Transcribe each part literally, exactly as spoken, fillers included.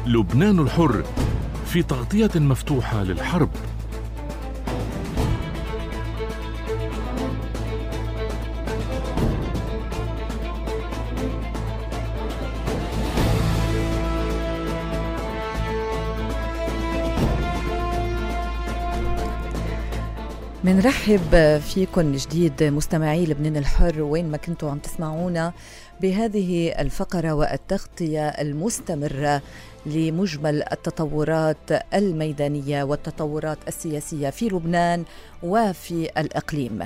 لبنان الحر في تغطية مفتوحة للحرب. منرحب فيكم جديد مستمعي لبنان الحر وين ما كنتوا عم تسمعونا بهذه الفقرة والتغطية المستمرة لمجمل التطورات الميدانية والتطورات السياسية في لبنان وفي الإقليم.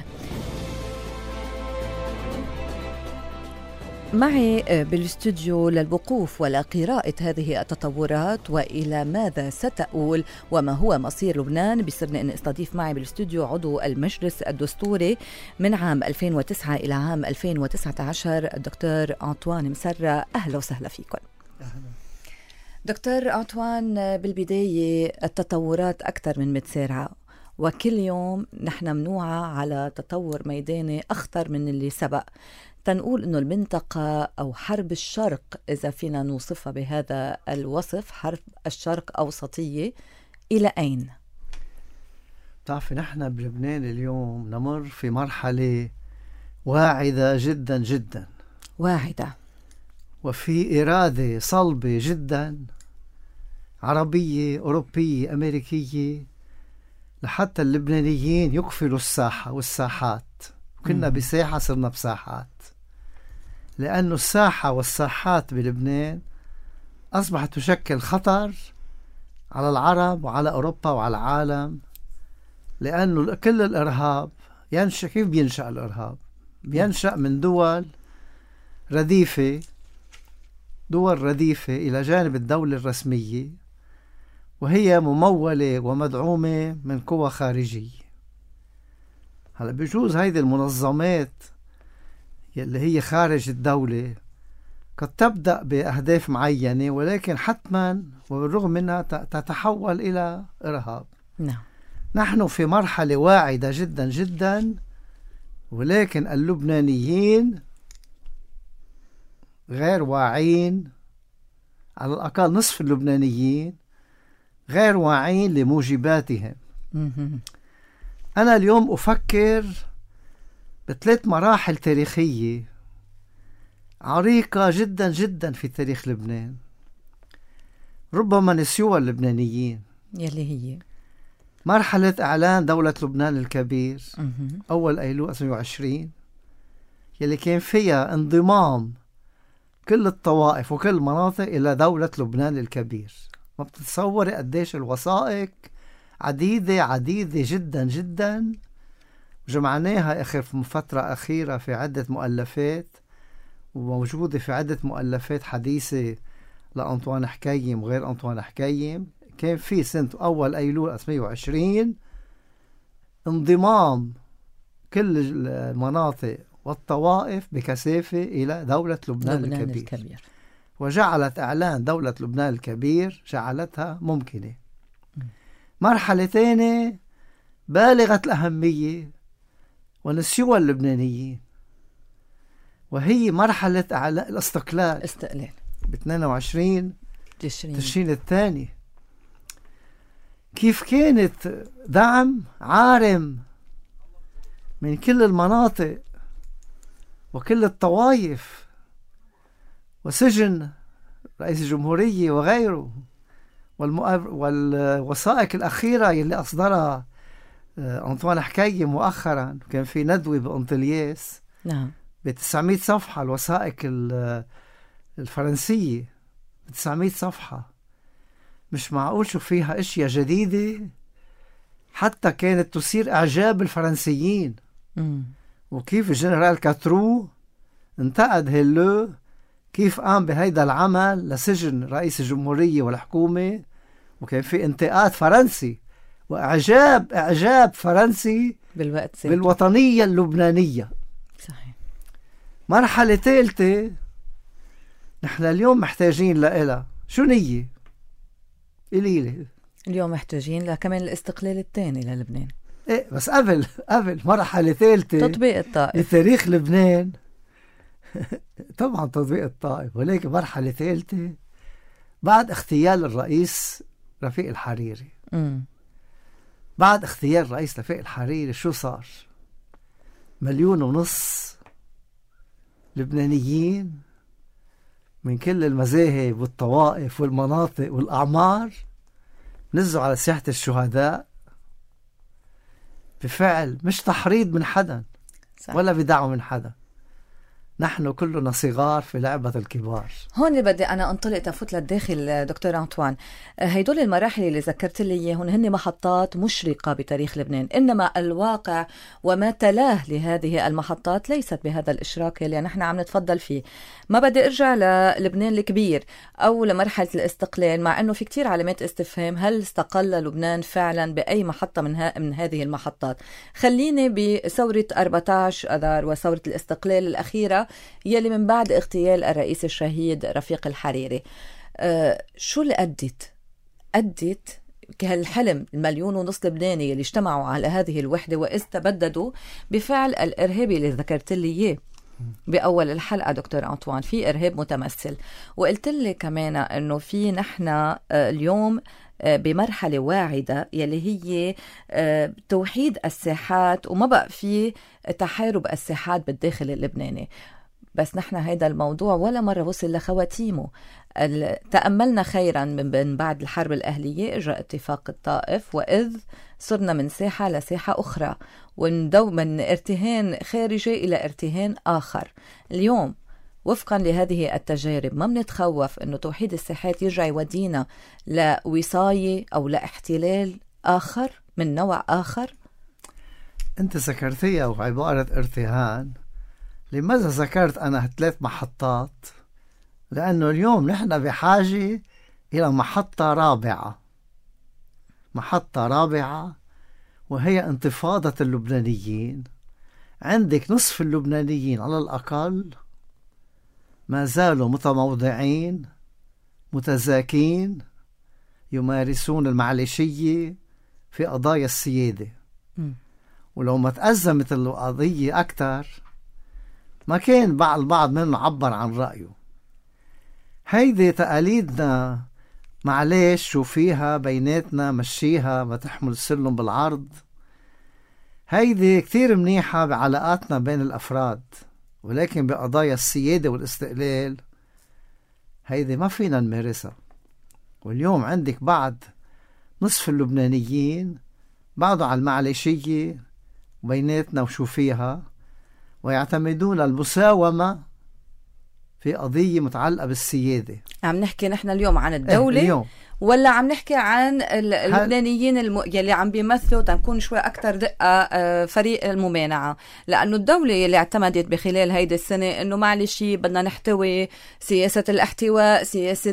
معي بالاستوديو للوقوف ولقراءة هذه التطورات وإلى ماذا ستؤول وما هو مصير لبنان بصرنا أن استضيف معي بالاستوديو عضو المجلس الدستوري من عام ألفين وتسعة إلى عام ألفين وتسعة عشر الدكتور أنطوان مسرة. أهلا وسهلا فيكم. أهلا. دكتور أنطوان، بالبداية التطورات أكثر من متسارعة وكل يوم نحن منوعة على تطور ميداني أخطر من اللي سبق. تنقول إنه المنطقة أو حرب الشرق إذا فينا نوصفها بهذا الوصف، حرب الشرق أوسطية، إلى أين؟ بتعرفي نحن بلبنان اليوم نمر في مرحلة واعدة جدا جدا واعدة وفي إرادة صلبة جدا عربية أوروبية أمريكية لحتى اللبنانيين يقفلوا الساحة والساحات. كنا بساحة صرنا بساحات، لأنه الساحة والساحات بلبنان أصبحت تشكل خطر على العرب وعلى أوروبا وعلى العالم، لأنه كل الإرهاب ينشأ. كيف بينشأ الإرهاب؟ بينشأ من دول رديفة دول رديفة إلى جانب الدولة الرسمية، وهي ممولة ومدعومة من قوى خارجية. هلا بجوز هيدي المنظمات يلي هي خارج الدولة قد تبدأ بأهداف معينة، ولكن حتما وبالرغم منها تتحول إلى إرهاب. نعم. نحن في مرحلة واعدة جدا جدا، ولكن اللبنانيين غير واعين، على الأقل نصف اللبنانيين غير واعين لموجباتهم. أنا اليوم أفكر بثلاث مراحل تاريخية عريقة جدا جدا في تاريخ لبنان، ربما نسيوها اللبنانيين، يلي هي مرحلة إعلان دولة لبنان الكبير أول أيلول ألفين وعشرين، يلي كان فيها انضمام كل الطوائف وكل المناطق إلى دولة لبنان الكبير. ما بتتصوري قديش الوثائق عديدة عديدة جدا جدا، جمعناها آخر فترة أخيرة في عدة مؤلفات، وموجودة في عدة مؤلفات حديثة لأنطوان حكيم وغير أنطوان حكيم. كان في سنة أول أيلول ألفين وعشرين انضمام كل المناطق والطوائف بكثافة إلى دولة لبنان, لبنان الكبير. الكبير وجعلت إعلان دولة لبنان الكبير جعلتها ممكنة. مرحلة ثانية بالغة الأهمية ونسيوها اللبنانيين، وهي مرحلة الاستقلال استقلال ب اثنين وعشرين تشرين الثاني. كيف كانت دعم عارم من كل المناطق وكل الطوائف، وسجن رئيس الجمهورية وغيره، والوثائق الأخيرة يلي أصدرها أنطوان حكيم مؤخرا. كان في ندوة بأنطلياس نعم بتسعمائة صفحة، الوثائق الفرنسية بتسعمائة صفحة. مش معقول شو فيها اشياء جديدة حتى كانت تثير إعجاب الفرنسيين. م. وكيف الجنرال كاترو انتقد هيلو كيف قام بهيدا العمل لسجن رئيس الجمهورية والحكومة، وكان في انتقاد فرنسي وإعجاب إعجاب فرنسي بالوقت سيكون. بالوطنية اللبنانية. صحيح. مرحلة ثالثة نحن اليوم محتاجين لإلها شو نية قليلة. اليوم محتاجين لها كمان الاستقلال الثاني للبنان. إيه بس قبل قبل مرحلة ثالثة تطبيق الطائف بتاريخ لبنان طبعا تطبيق الطائف، ولكن مرحلة ثالثة بعد اغتيال الرئيس رفيق الحريري. م. بعد اغتيال الرئيس رفيق الحريري شو صار؟ مليون ونص لبنانيين من كل المذاهب والطوائف والمناطق والأعمار نزلوا على ساحة الشهداء بفعل مش تحريض من حدا صح. ولا بدعم من حدا. نحن كلنا صغار في لعبة الكبار. هون بدي أنا أنطلق تفوت للداخل دكتور أنطوان. هيدول المراحل اللي ذكرت لي إياهم هن محطات مشرقة بتاريخ لبنان، إنما الواقع وما تلاه لهذه المحطات ليست بهذا الإشراق اللي نحن عم نتفضل فيه. ما بدي أرجع للبنان الكبير أو لمرحلة الاستقلال، مع أنه في كتير علامات استفهام هل استقل لبنان فعلا بأي محطة من, ها من هذه المحطات. خليني بثورة أربعة عشر أذار وثورة الاستقلال الأخيرة يلي من بعد اغتيال الرئيس الشهيد رفيق الحريري. أه شو اللي أدت أدت كهالحلم المليون ونص لبناني اللي اجتمعوا على هذه الوحدة وإذ تبددوا بفعل الإرهابي اللي ذكرت لي إياه بأول الحلقة دكتور أنطوان، في إرهاب متمثل. وقلت لي كمان أنه في نحن اليوم بمرحلة واعدة يلي هي توحيد الساحات وما بقى في تحارب الساحات بالداخل اللبناني. بس نحن هيدا الموضوع ولا مرة وصل لخواتيمه. تأملنا خيرا من بعد الحرب الأهلية إجراء اتفاق الطائف، وإذ صرنا من ساحة لساحة أخرى وندو من ارتهان خارجي إلى ارتهان آخر. اليوم وفقا لهذه التجارب ما بنتخوف أنه توحيد الساحات يرجع يودينا لوصاية أو لاحتلال آخر من نوع آخر؟ أنت ذكرتيها وعبارة ارتهان. لماذا ذكرت أنا ثلاث محطات؟ لأنه اليوم نحن بحاجة إلى محطة رابعة، محطة رابعة وهي انتفاضة اللبنانيين. عندك نصف اللبنانيين على الأقل ما زالوا متموضعين متزاكين يمارسون المعلشية في قضايا السيادة. م. ولو ما تأزمت القضية أكتر ما كان بعض البعض منهم عبر عن رأيه. هيدي تقاليدنا معلش شو فيها بيناتنا مشيها ما تحمل السلم بالعرض. هيدي كتير منيحة بعلاقاتنا بين الأفراد، ولكن بقضايا السيادة والاستقلال هيدي ما فينا نمارسها. واليوم عندك بعد نصف اللبنانيين بعضوا على المعلشية بيناتنا وشو فيها، ويعتمدون المساومة في قضية متعلقة بالسيادة. عم نحكي نحن اليوم عن الدولة اليوم. ولا عم نحكي عن اللبنانيين الم... يلي عم بيمثلوا تنكون شوي أكتر دقة فريق الممانعة؟ لأنه الدولة يلي اعتمدت بخلال هيدا السنة أنه معلش بدنا نحتوي سياسة الاحتواء، سياسة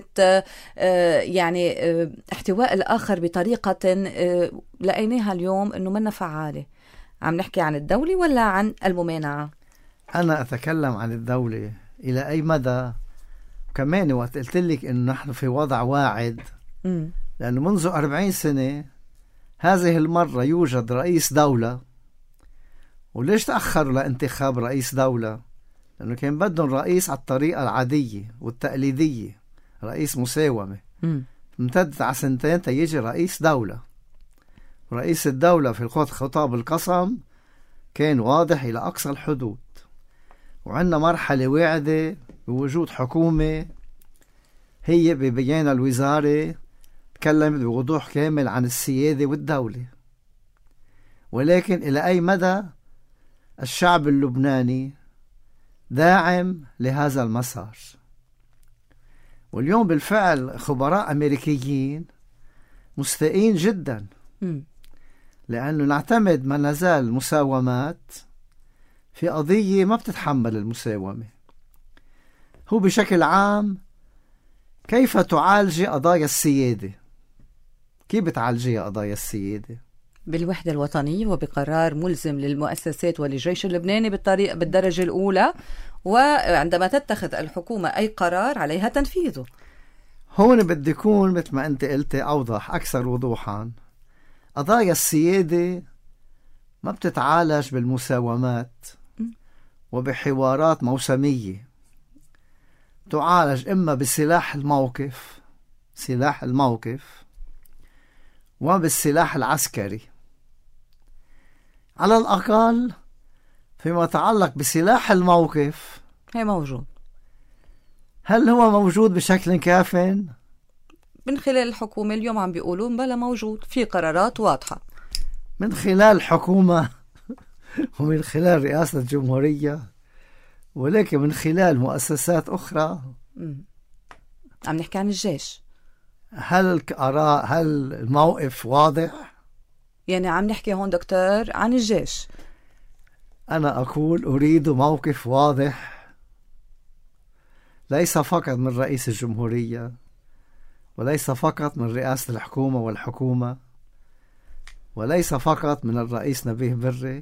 يعني احتواء الآخر بطريقة لقيناها اليوم أنه منا فعالة. عم نحكي عن الدولة ولا عن الممانعة؟ أنا أتكلم عن الدولة. إلى أي مدى؟ كمان وقت قلت لك إنه نحن في وضع واعد، م. لأنه منذ أربعين سنة هذه المرة يوجد رئيس دولة. وليش تأخروا لانتخاب رئيس دولة؟ لأنه كان بدهم رئيس على الطريقة العادية والتقليدية، رئيس مساومة. م. امتدت على سنتين تيجي رئيس دولة. رئيس الدولة في خطاب القسم كان واضح إلى أقصى الحدود. وعندنا مرحلة واعدة بوجود حكومة هي ببيان الوزارة تكلمت بوضوح كامل عن السيادة والدولة. ولكن إلى أي مدى الشعب اللبناني داعم لهذا المسار؟ واليوم بالفعل خبراء أمريكيين مستائين جدا، لأنه نعتمد ما نزال مساومات في قضية ما بتتحمل المساومة. هو بشكل عام كيف تعالجي قضايا السيادة؟ كيف بتعالجي قضايا السيادة؟ بالوحدة الوطنية وبقرار ملزم للمؤسسات وللجيش اللبناني بالطريق بالدرجة الأولى، وعندما تتخذ الحكومة أي قرار عليها تنفيذه. هون بدي يكون مثل ما أنت قلت أوضح أكثر وضوحا. قضايا السيادة ما بتتعالج بالمساومات وبحوارات موسمية، تعالج إما بسلاح الموقف سلاح الموقف وبالسلاح العسكري. على الأقل فيما يتعلق بسلاح الموقف هي موجود. هل هو موجود بشكل كاف؟ من خلال الحكومة اليوم عم بيقولون بلا موجود، في قرارات واضحة من خلال الحكومة ومن خلال رئاسة الجمهورية، ولكن من خلال مؤسسات أخرى. مم. عم نحكي عن الجيش. هل الآراء هل الموقف واضح؟ يعني عم نحكي هون دكتور عن الجيش. أنا أقول أريد موقف واضح، ليس فقط من رئيس الجمهورية، وليس فقط من رئاسة الحكومة والحكومة، وليس فقط من الرئيس نبيه بري.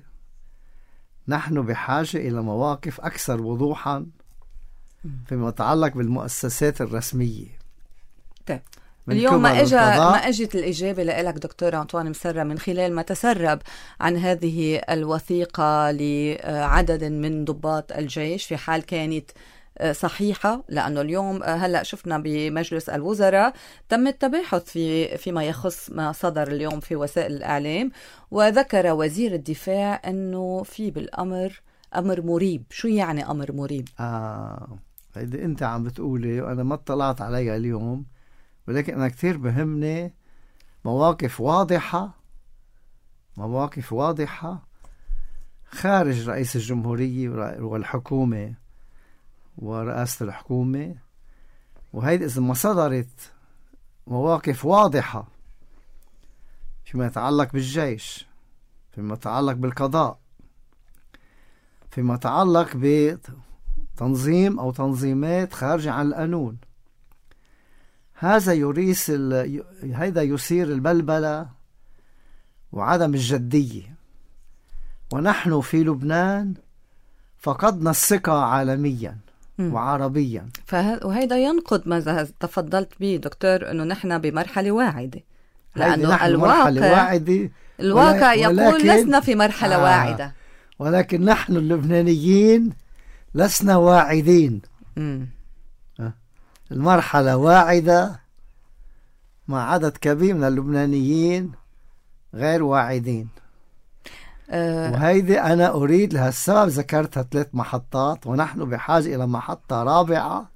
نحن بحاجة إلى مواقف أكثر وضوحا فيما يتعلق بالمؤسسات الرسمية. طيب اليوم ما اجى ما اجت الاجابه لك دكتور أنطوان مسرة من خلال ما تسرب عن هذه الوثيقه لعدد من ضباط الجيش، في حال كانت صحيحه، لانه اليوم هلا شفنا بمجلس الوزراء تم التباحث في فيما يخص ما صدر اليوم في وسائل الاعلام، وذكر وزير الدفاع انه في بالامر امر مريب. شو يعني امر مريب؟ اه هيدي انت عم بتقولي وانا ما اطلعت عليها اليوم، ولكن أنا كتير بهمني مواقف واضحة مواقف واضحة خارج رئيس الجمهورية والحكومة ورئاسة الحكومة. وهيدي إذا ما صدرت مواقف واضحة فيما يتعلق بالجيش، فيما يتعلق بالقضاء، فيما يتعلق بتنظيم أو تنظيمات خارجة عن القانون، هذا يريس ال... هذا يثير البلبلة وعدم الجدية. ونحن في لبنان فقدنا الثقة عالميا م. وعربيا. فه... وهذا ينقض ما تفضلت به دكتور، أنه نحن بمرحلة واعدة، لأنه الواقع واعدة الواقع ولا... يقول ولكن... لسنا في مرحلة آه. واعدة، ولكن نحن اللبنانيين لسنا واعدين. م. المرحلة واعدة مع عدد كبير من اللبنانيين غير واعدين. أه وهيدي أنا أريد لهالسبب ذكرتها ثلاث محطات، ونحن بحاجة إلى محطة رابعة،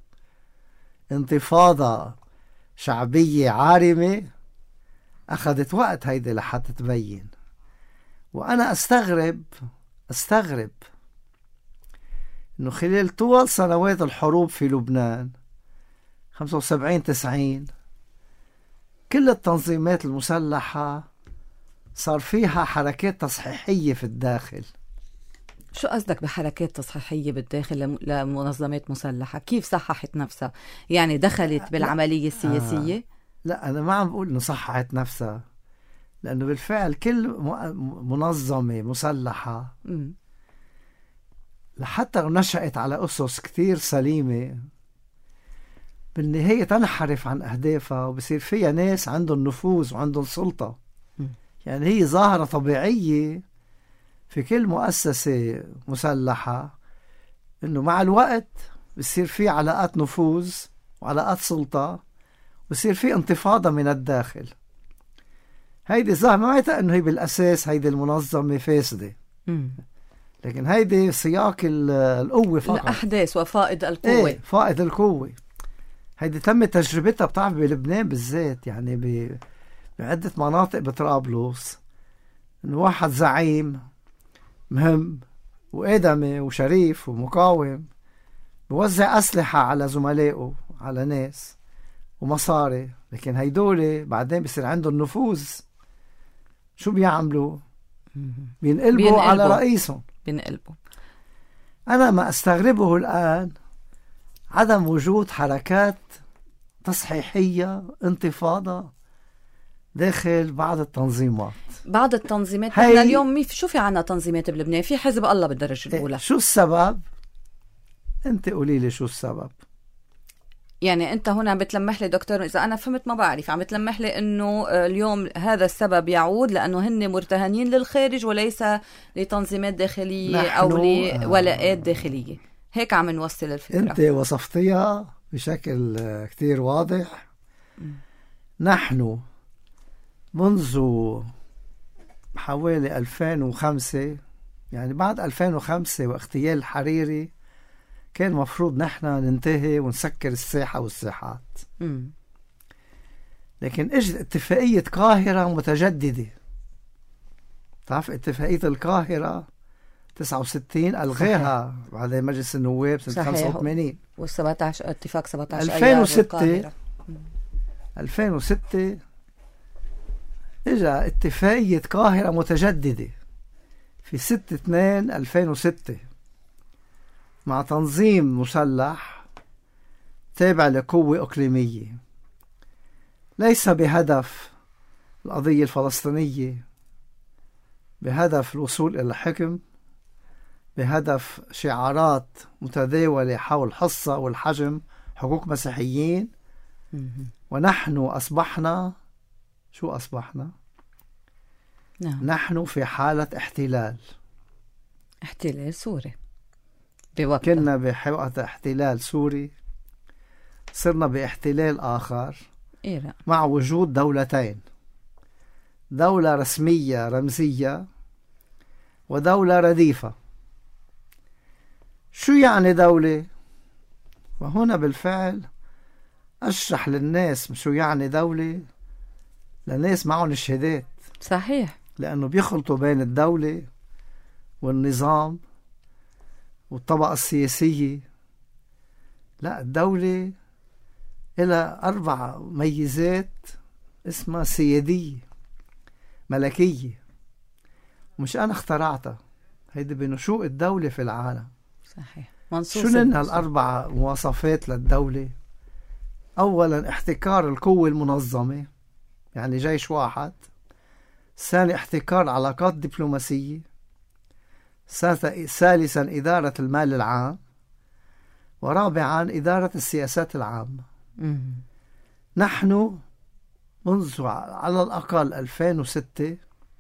انتفاضة شعبية عارمة أخذت وقت هيدي لحتى تبين. وأنا أستغرب أستغرب إنه خلال طول سنوات الحروب في لبنان خمسة وسبعين تسعين كل التنظيمات المسلحة صار فيها حركات تصحيحية في الداخل. شو قصدك بحركات تصحيحية بالداخل لمنظمات مسلحة؟ كيف صححت نفسها؟ يعني دخلت بالعملية السياسية؟ آه لا أنا ما عم بقول إنه صححت نفسها، لأنه بالفعل كل منظمة مسلحة م. لحتى نشأت على أسس كتير سليمة بالنهاية تنحرف عن أهدافها، وبصير فيها ناس عندهم نفوذ وعندهم سلطة. م. يعني هي ظاهرة طبيعية في كل مؤسسة مسلحة، إنه مع الوقت بصير في علاقات نفوذ وعلاقات سلطة، بصير في انتفاضة من الداخل. هيدي ظاهرة ما معناتها إنه هي بالأساس هيدي المنظمة فاسدة، م. لكن هيدي سياق القوة فقط، الأحداث وفائض القوة. ايه فائض القوة. هيدي تم تجربتها بتعرف بلبنان بالذات، يعني ب... بعدة مناطق بطرابلس، إنه واحد زعيم مهم وآدمي وشريف ومقاوم بوزع أسلحة على زملائه، على ناس ومصاري، لكن هيدول بعدين بيصير عندهم نفوذ. شو بيعملوا؟ بينقلبوا, بينقلبوا على رئيسهم. بينقلبوا. أنا ما أستغربه الآن عدم وجود حركات تصحيحية، انتفاضة داخل بعض التنظيمات. بعض التنظيمات احنا اليوم شو في عنا تنظيمات بلبنان؟ في حزب الله بالدرجة الأولى. شو السبب؟ أنت قولي لي شو السبب؟ يعني أنت هنا بتلمح لي دكتور، إذا أنا فهمت ما بعرف، عم بتلمح لي إنه اليوم هذا السبب يعود لأنه هن مرتهنين للخارج وليس لتنظيمات داخلية أو لولاءات داخلية. هيك عم نوصل الفكرة. أنت وصفتيها بشكل كتير واضح. م. نحن منذ حوالي ألفين وخمسة، يعني بعد ألفين وخمسة واغتيال الحريري، كان مفروض نحن ننتهي ونسكر الساحة والساحات. م. لكن اجت اتفاقية قاهرة متجددة. تعرف اتفاقية القاهرة تسعة وستين ألغاها بعد مجلس النواب سنة خمسة وثمانين، والسبعة عشر اتفاق سبعة عشر ألفين وستة ألفين وستة اجا اتفاقية قاهرة متجددة في ستة اثنين ألفين وستة مع تنظيم مسلح تابع لقوة إقليمية، ليس بهدف القضية الفلسطينية، بهدف الوصول إلى الحكم، بهدف شعارات متداولة حول حصة والحجم حقوق مسيحيين. ونحن أصبحنا شو أصبحنا؟ نعم. نحن في حالة احتلال احتلال سوري بوقت. كنا بحالة احتلال سوري، صرنا باحتلال آخر. إيه، مع وجود دولتين، دولة رسمية رمزية ودولة رديفة. شو يعني دولة؟ وهنا بالفعل أشرح للناس شو يعني دولة للناس معهم الشهادات. صحيح، لأنه بيخلطوا بين الدولة والنظام والطبقة السياسية. لا، الدولة إلى أربع ميزات اسمها سيادية ملكية، مش أنا اخترعتها، هيدي بنشوء الدولة في العالم. صحيح. شو لنا الأربع مواصفات للدولة؟ أولا احتكار القوة المنظمة، يعني جيش واحد. ثاني احتكار علاقات دبلوماسية. ثالثا إدارة المال العام. ورابعا إدارة السياسات العامة. مم. نحن منذ على الأقل ألفين وستة،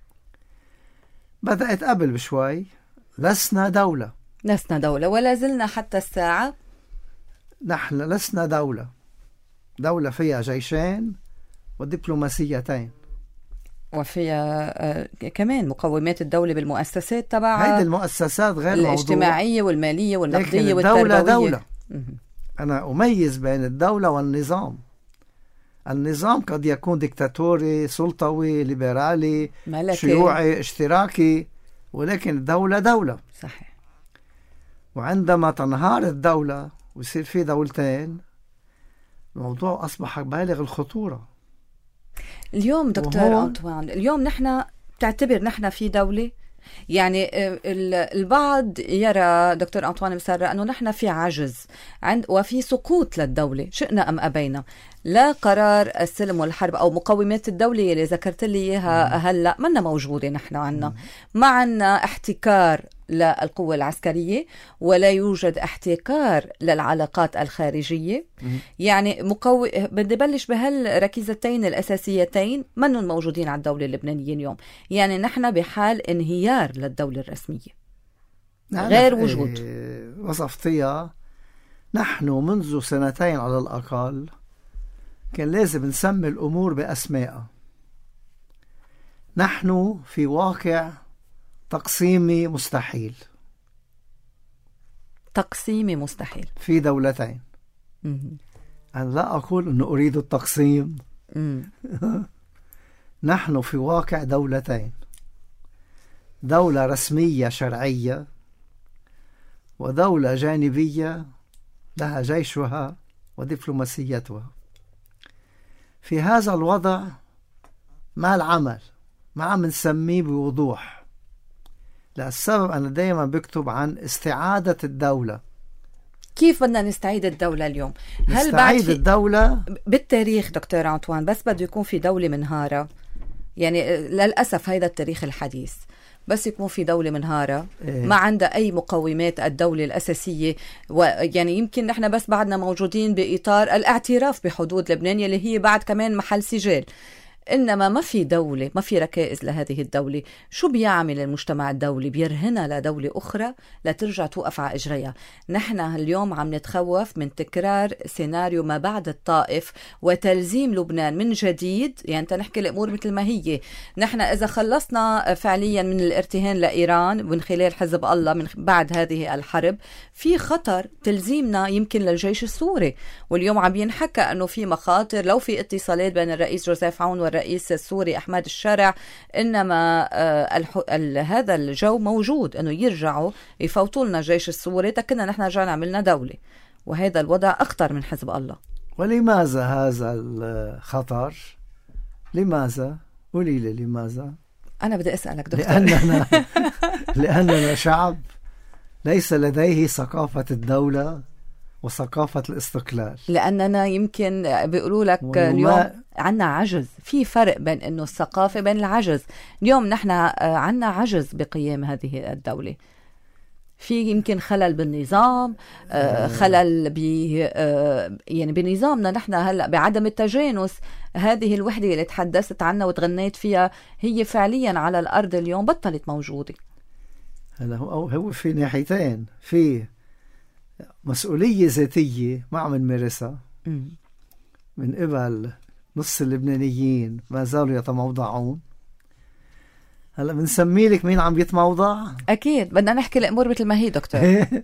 بدأت قبل بشوي، لسنا دولة. لسنا دولة ولا زلنا حتى الساعة. نحن لسنا دولة. دولة فيها جيشين ودبلوماسيتين، وفيها آه كمان مقومات الدولة بالمؤسسات تبعها. هيدي المؤسسات غير الاجتماعية موضوع. والمالية والنقدية والتربوية. الدولة دولة. مم. أنا أميز بين الدولة والنظام. النظام قد يكون ديكتاتوري، سلطوي، ليبرالي، ملكي، شيوعي، اشتراكي، ولكن الدولة دولة. صحيح. وعندما تنهار الدولة ويصير في دولتين، الموضوع أصبح بالغ الخطورة. اليوم دكتور أنطوان، اليوم نحن تعتبر نحن في دولة؟ يعني البعض يرى دكتور أنطوان مسرة أنه نحن في عجز عند وفي سقوط للدولة، شئنا أم أبينا. لا قرار السلم والحرب أو مقومات الدولة اللي ذكرت لي إياها هلأ منا موجودة. نحن عنا ما عنا احتكار للقوة العسكرية، ولا يوجد احتكار للعلاقات الخارجية. يعني مقو... بدي بلش بهالركيزتين الأساسيتين منهم موجودين على الدولة اللبنانية اليوم. يعني نحن بحال انهيار للدولة الرسمية، غير وجود. إيه وصفتيها. نحن منذ سنتين على الأقل كان لازم نسمي الأمور بأسمائها. نحن في واقع تقسيمي مستحيل. تقسيمي مستحيل في دولتين. م- أنا لا أقول أنه أريد التقسيم. م- نحن في واقع دولتين، دولة رسمية شرعية ودولة جانبية لها جيشها ودبلوماسيتها. في هذا الوضع ما العمل؟ ما عم نسميه بوضوح. للسبب أنا دايما بكتب عن استعادة الدولة. كيف بدنا نستعيد الدولة اليوم؟ هل بعد في... الدولة بالتاريخ دكتور أنطوان بس بده يكون في دولة منهارة؟ يعني للأسف هيدا التاريخ الحديث، بس يكون في دولة منهارة إيه؟ ما عندها أي مقومات الدولة الأساسية. ويعني يمكن نحن بس بعدنا موجودين بإطار الاعتراف بحدود لبنان اللي هي بعد كمان محل سجال. إنما ما في دولة، ما في ركائز لهذه الدولة. شو بيعمل المجتمع الدولي؟ بيرهنها لدولة أخرى لترجع توقف على إجريها. نحن اليوم عم نتخوف من تكرار سيناريو ما بعد الطائف وتلزيم لبنان من جديد. يعني تنحكي الأمور مثل ما هي. نحن إذا خلصنا فعليا من الارتهان لإيران من خلال حزب الله من بعد هذه الحرب، في خطر تلزيمنا يمكن للجيش السوري. واليوم عم ينحكى أنه في مخاطر لو في اتصالات بين الرئيس جوزيف عون والرئيس السوري أحمد الشرع، إنما آه الح... ال... هذا الجو موجود أنه يرجعوا يفوتوا لنا الجيش السوري تكنا نحن رجعنا عملنا دولة. وهذا الوضع أخطر من حزب الله. ولماذا هذا الخطر؟ لماذا؟ قولي لي لماذا؟ أنا بدي أسألك دكتور. لأننا لأننا شعب ليس لديه ثقافة الدولة وثقافة الاستقلال. لأننا يمكن بيقولوا لك اليوم عنا عجز. في فرق بين أنه الثقافة بين العجز. اليوم نحن عنا عجز بقيام هذه الدولة. في يمكن خلل بالنظام، خلل ب يعني بنظامنا نحن هلا بعدم التجانس. هذه الوحدة اللي تحدثت عنها وتغنيت فيها هي فعليا على الأرض اليوم بطلت موجودة. هلا هو هو في ناحيتين. في مسؤولية ذاتية ما عم نمارسها من قبل نص اللبنانيين ما زالوا يتموضعون. هلا بنسمي لك مين عم يتموضع؟ أكيد بدنا نحكي الأمور مثل ما هي دكتور.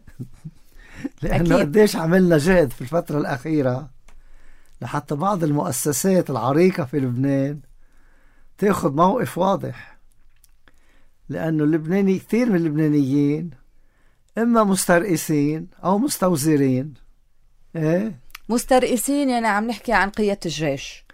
لأنه قديش عملنا جهد في الفترة الأخيرة لحتى بعض المؤسسات العريقة في لبنان تأخذ موقف واضح. لأنه اللبناني كثير من اللبنانيين إما مسترئسين أو مستوزرين. إيه؟ مسترئسين يعني عم نحكي عن قيادة الجيش.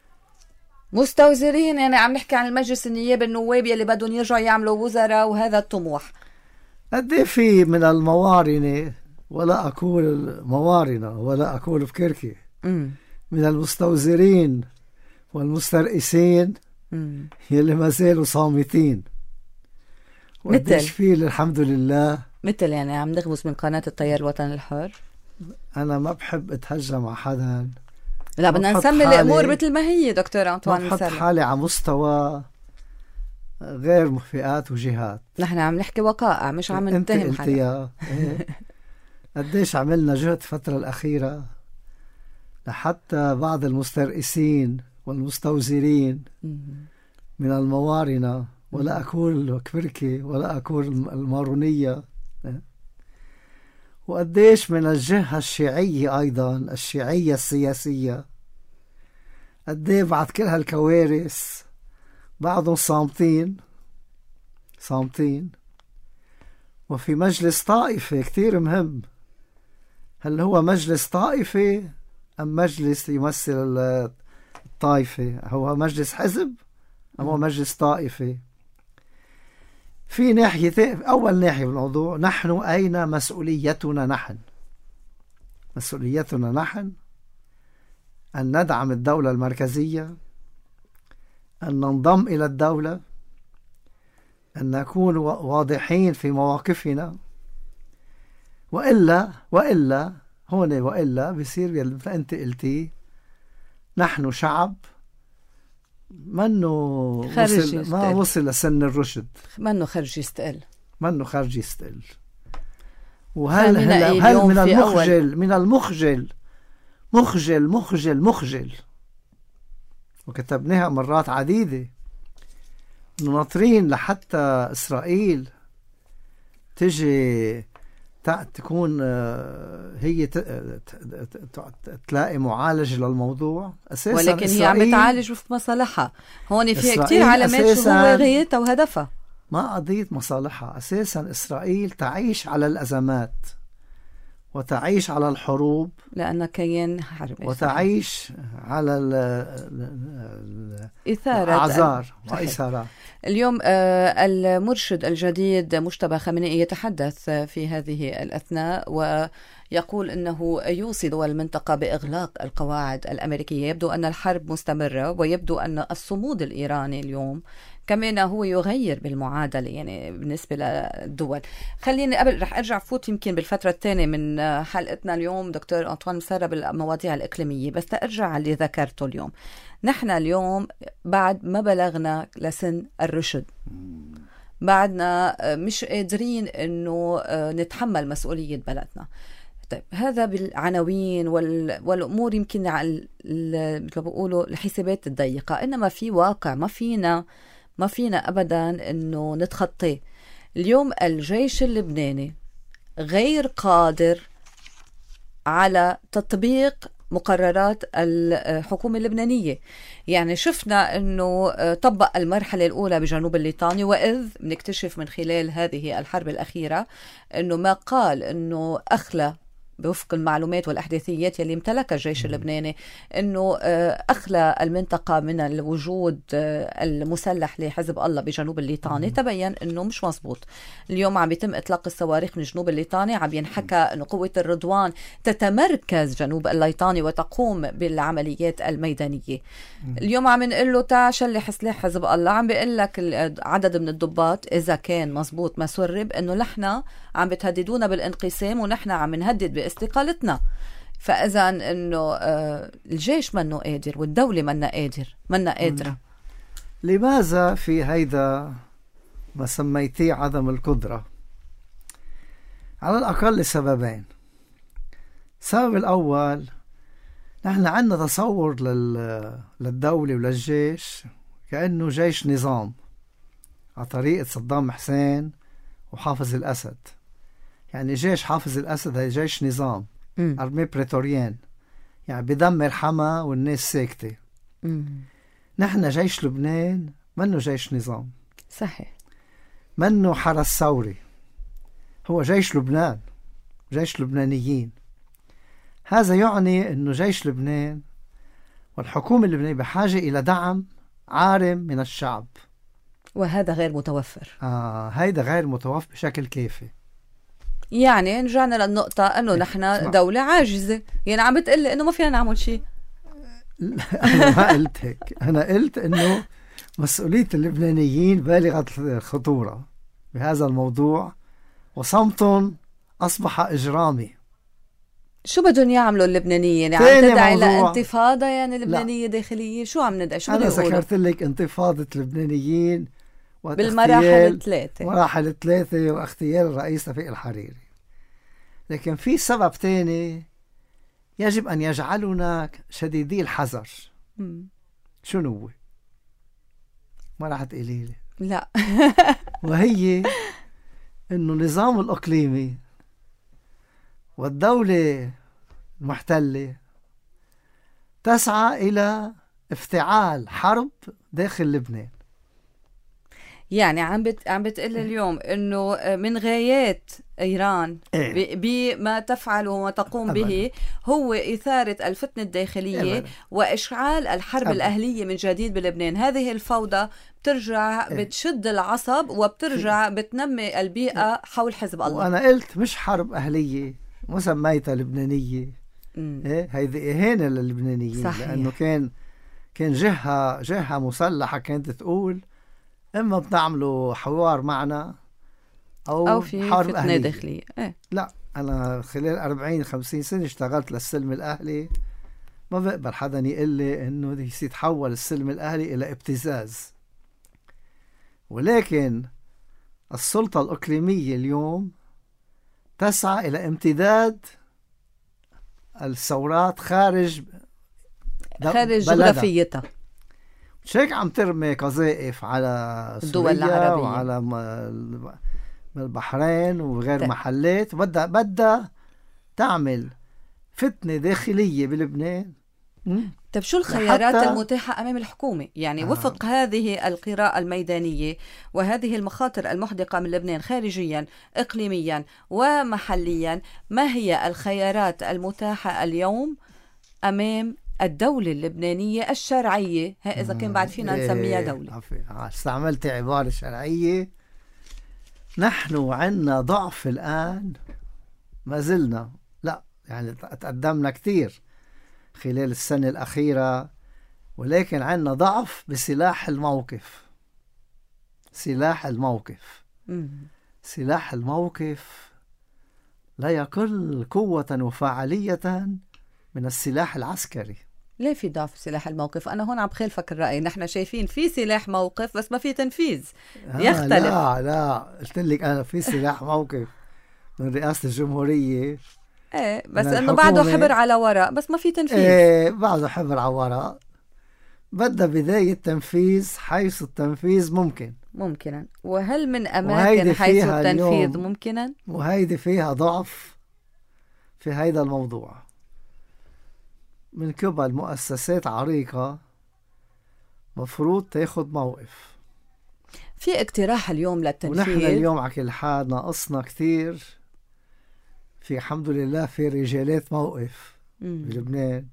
مستوزرين يعني عم نحكي عن المجلس النيابي النواب اللي بدهم يرجعوا يعملوا وزراء وهذا الطموح. قد ايه في من الموارنة، ولا أقول موارنة ولا أقول بكركي، من المستوزرين والمسترئسين مم. يلي ما زالوا صامتين. مثل في الحمد لله مثل يعني عم نغمس من قناة التيار الوطني الحر. أنا ما بحب أتهجم مع حدا. لا بدنا نسمي الأمور مثل ما هي دكتور أنطوان. بحط حالي على مستوى غير فئات وجهات. نحن عم نحكي وقائع مش عم نتهم حدا. قديش عملنا جهد الفترة الأخيرة لحتى بعض المسترئسين والمستوزرين من الموارنة، ولا أقول كبركي ولا أقول المارونية، وقديش من الجهة الشيعية أيضا الشيعية السياسية، قديه بعد كل هالكوارث بعضهم صامتين صامتين. وفي مجلس طائفي كتير مهم. هل هو مجلس طائفي أم مجلس يمثل الطائفة؟ هو مجلس حزب أم هو مجلس طائفي؟ في ناحيتين. أول ناحية بالموضوع، نحن أين مسؤوليتنا؟ نحن مسؤوليتنا نحن أن ندعم الدولة المركزية، أن ننضم إلى الدولة، أن نكون واضحين في مواقفنا. وإلا وإلا هون وإلا بيصير يلي أنت قلتي، نحن شعب منه وصل ما وصل لسن الرشد، منه خرج يستقل منه خرج يستقل. وهل هل, هل من المخجل من المخجل مخجل مخجل مخجل وكتبناها مرات عديدة، ناطرين لحتى إسرائيل تجي تكون هي تلاقي معالج للموضوع أساسا. ولكن هي عم تعالج في مصالحها. هون فيها كتير علامات شو هو غايتها وهدفها. ما قضية مصالحها أساسا. إسرائيل تعيش على الأزمات وتعيش على الحروب لأنها كيان حربي، وتعيش على الأعذار وإثارة. اليوم المرشد الجديد مجتبى خامنئي يتحدث في هذه الأثناء يقول أنه يوصي دول المنطقة بإغلاق القواعد الأمريكية. يبدو أن الحرب مستمرة، ويبدو أن الصمود الإيراني اليوم كمان هو يغير بالمعادلة يعني بالنسبة للدول. خليني قبل رح أرجع فوت يمكن بالفترة الثانية من حلقتنا اليوم دكتور أنطوان مسارة بالمواضيع الإقليمية، بس أرجع على اللي ذكرته اليوم. نحن اليوم بعد ما بلغنا لسن الرشد، بعدنا مش قادرين إنه نتحمل مسؤولية بلدنا. طيب هذا بالعناوين والأمور يمكن على مثل ما بيقولوا الحسابات الضيقة، إنما في واقع ما فينا ما فينا أبدا إنه نتخطيه. اليوم الجيش اللبناني غير قادر على تطبيق مقررات الحكومة اللبنانية. يعني شفنا أنه طبق المرحلة الأولى بجنوب الليطاني، وإذ بنكتشف من خلال هذه الحرب الأخيرة أنه ما قال أنه أخلى بوفق المعلومات والأحداثيات يلي امتلكها الجيش اللبناني أنه أخلى المنطقة من الوجود المسلح لحزب الله بجنوب الليطاني، تبين أنه مش مزبوط. اليوم عم يتم إطلاق الصواريخ من جنوب الليطاني، عم ينحكى أنه قوة الرضوان تتمركز جنوب الليطاني وتقوم بالعمليات الميدانية. اليوم عم نقول له تعال شلح سلاح حزب الله، عم بيقول لك عدد من الضباط إذا كان مزبوط ما سرب أنه نحن عم بتهددونا بالانقسام ونحن عم نهدد باستقالتنا. فإذا أنه الجيش منه قادر والدولة منها قادر منها قادرة. لماذا في هيدا ما سميتيه عدم القدرة؟ على الأقل لسببين. السبب الأول، نحن عندنا تصور لل... للدولة وللجيش كأنه جيش نظام على طريقة صدام حسين وحافظ الأسد. يعني جيش حافظ الأسد هي جيش نظام، أرمي بريتوريان، يعني بدمر حما والناس ساكتة. نحن جيش لبنان منه جيش نظام، صحيح، منه حرس ثوري، هو جيش لبنان، جيش لبنانيين. هذا يعني أنه جيش لبنان والحكومة اللبنانية بحاجة إلى دعم عارم من الشعب، وهذا غير متوفر. آه هيدا غير متوفر بشكل كافي. يعني رجعنا للنقطة أنه نحن دولة عاجزة. يعني عم بتقلي أنه ما فينا نعمل شيء. أنا ما قلت هيك، أنا قلت أنه مسؤولية اللبنانيين بالغة الخطورة بهذا الموضوع، وصمتهم أصبح إجرامي. شو بدهم يعملوا اللبنانيين؟ يعني عم تدعي لانتفاضة يعني لبنانية لا. داخلية؟ شو عم ندعي؟ شو أنا ذكرت لك انتفاضة اللبنانيين بالمراحل الثلاثة، مراحل الثلاثة واغتيال الرئيس توفيق الحريري. لكن في سبب تاني يجب أن يجعلنا شديدي الحذر. م. شنو هو؟ ما راح تقولي لي لا. وهي إنه النظام الإقليمي والدولة المحتلة تسعى إلى افتعال حرب داخل لبنان. يعني عم بت عم بتقول اليوم انه من غايات ايران إيه؟ بما تفعل وما تقوم أبداً. به هو اثاره الفتنه الداخليه أبداً. واشعال الحرب أبداً. الاهليه من جديد بلبنان. هذه الفوضى بترجع إيه؟ بتشد العصب وبترجع بتنمي البيئه حول حزب الله. وانا قلت مش حرب اهليه، ما سميتها لبنانيه. ايه هيدي اهانه للبنانيين. صحيح. لانه كان كان جهه جهه مسلحه كانت تقول إما بتعملوا حوار معنا أو, أو في حرب فتنة أهلية. داخلية. إيه؟ لا، أنا خلال أربعين خمسين سنة اشتغلت للسلم الأهلي، ما بقبل حدا يقول لي إنه يتحول السلم الأهلي إلى ابتزاز. ولكن السلطة الإقليمية اليوم تسعى إلى امتداد الثورات خارج خارج جغرافيتها. مش هيك عم ترمي قذائف على الدول العربية وعلى البحرين وغير طيب. محلات، بدها بدها تعمل فتنة داخلية بلبنان. طيب شو الخيارات حتى... المتاحة أمام الحكومة؟ يعني آه. وفق هذه القراءة الميدانية وهذه المخاطر المحدقة من لبنان خارجيا إقليميا ومحليا، ما هي الخيارات المتاحة اليوم أمام الدولة اللبنانية الشرعية؟ إذا كان بعد فينا نسميها دولة. استعملت عبارة شرعية. نحن عنا ضعف الآن، ما زلنا لا يعني تقدمنا كتير خلال السنة الأخيرة، ولكن عندنا ضعف بسلاح الموقف. سلاح الموقف مم. سلاح الموقف لا يقل قوة وفاعلية من السلاح العسكري. ليه في ضعف سلاح الموقف؟ أنا هون عم بخالفك الرأي، نحن شايفين في سلاح موقف بس ما في تنفيذ آه يختلف. لا لا قلت لك أنا في سلاح موقف من رئاسة الجمهورية. ايه بس انه بعده حبر على ورق بس ما في تنفيذ. ايه بعده حبر على ورق، بدها بداية تنفيذ حيث التنفيذ ممكن ممكنا. وهل من أماكن حيث التنفيذ ممكنا؟ وهيدي فيها ضعف في هيدا الموضوع من قبل مؤسسات عريقة مفروض تاخد موقف. في اقتراح اليوم للتنفيذ. ونحن اليوم على كل حال ناقصنا كتير، في الحمد لله في رجالات موقف مم. بلبنان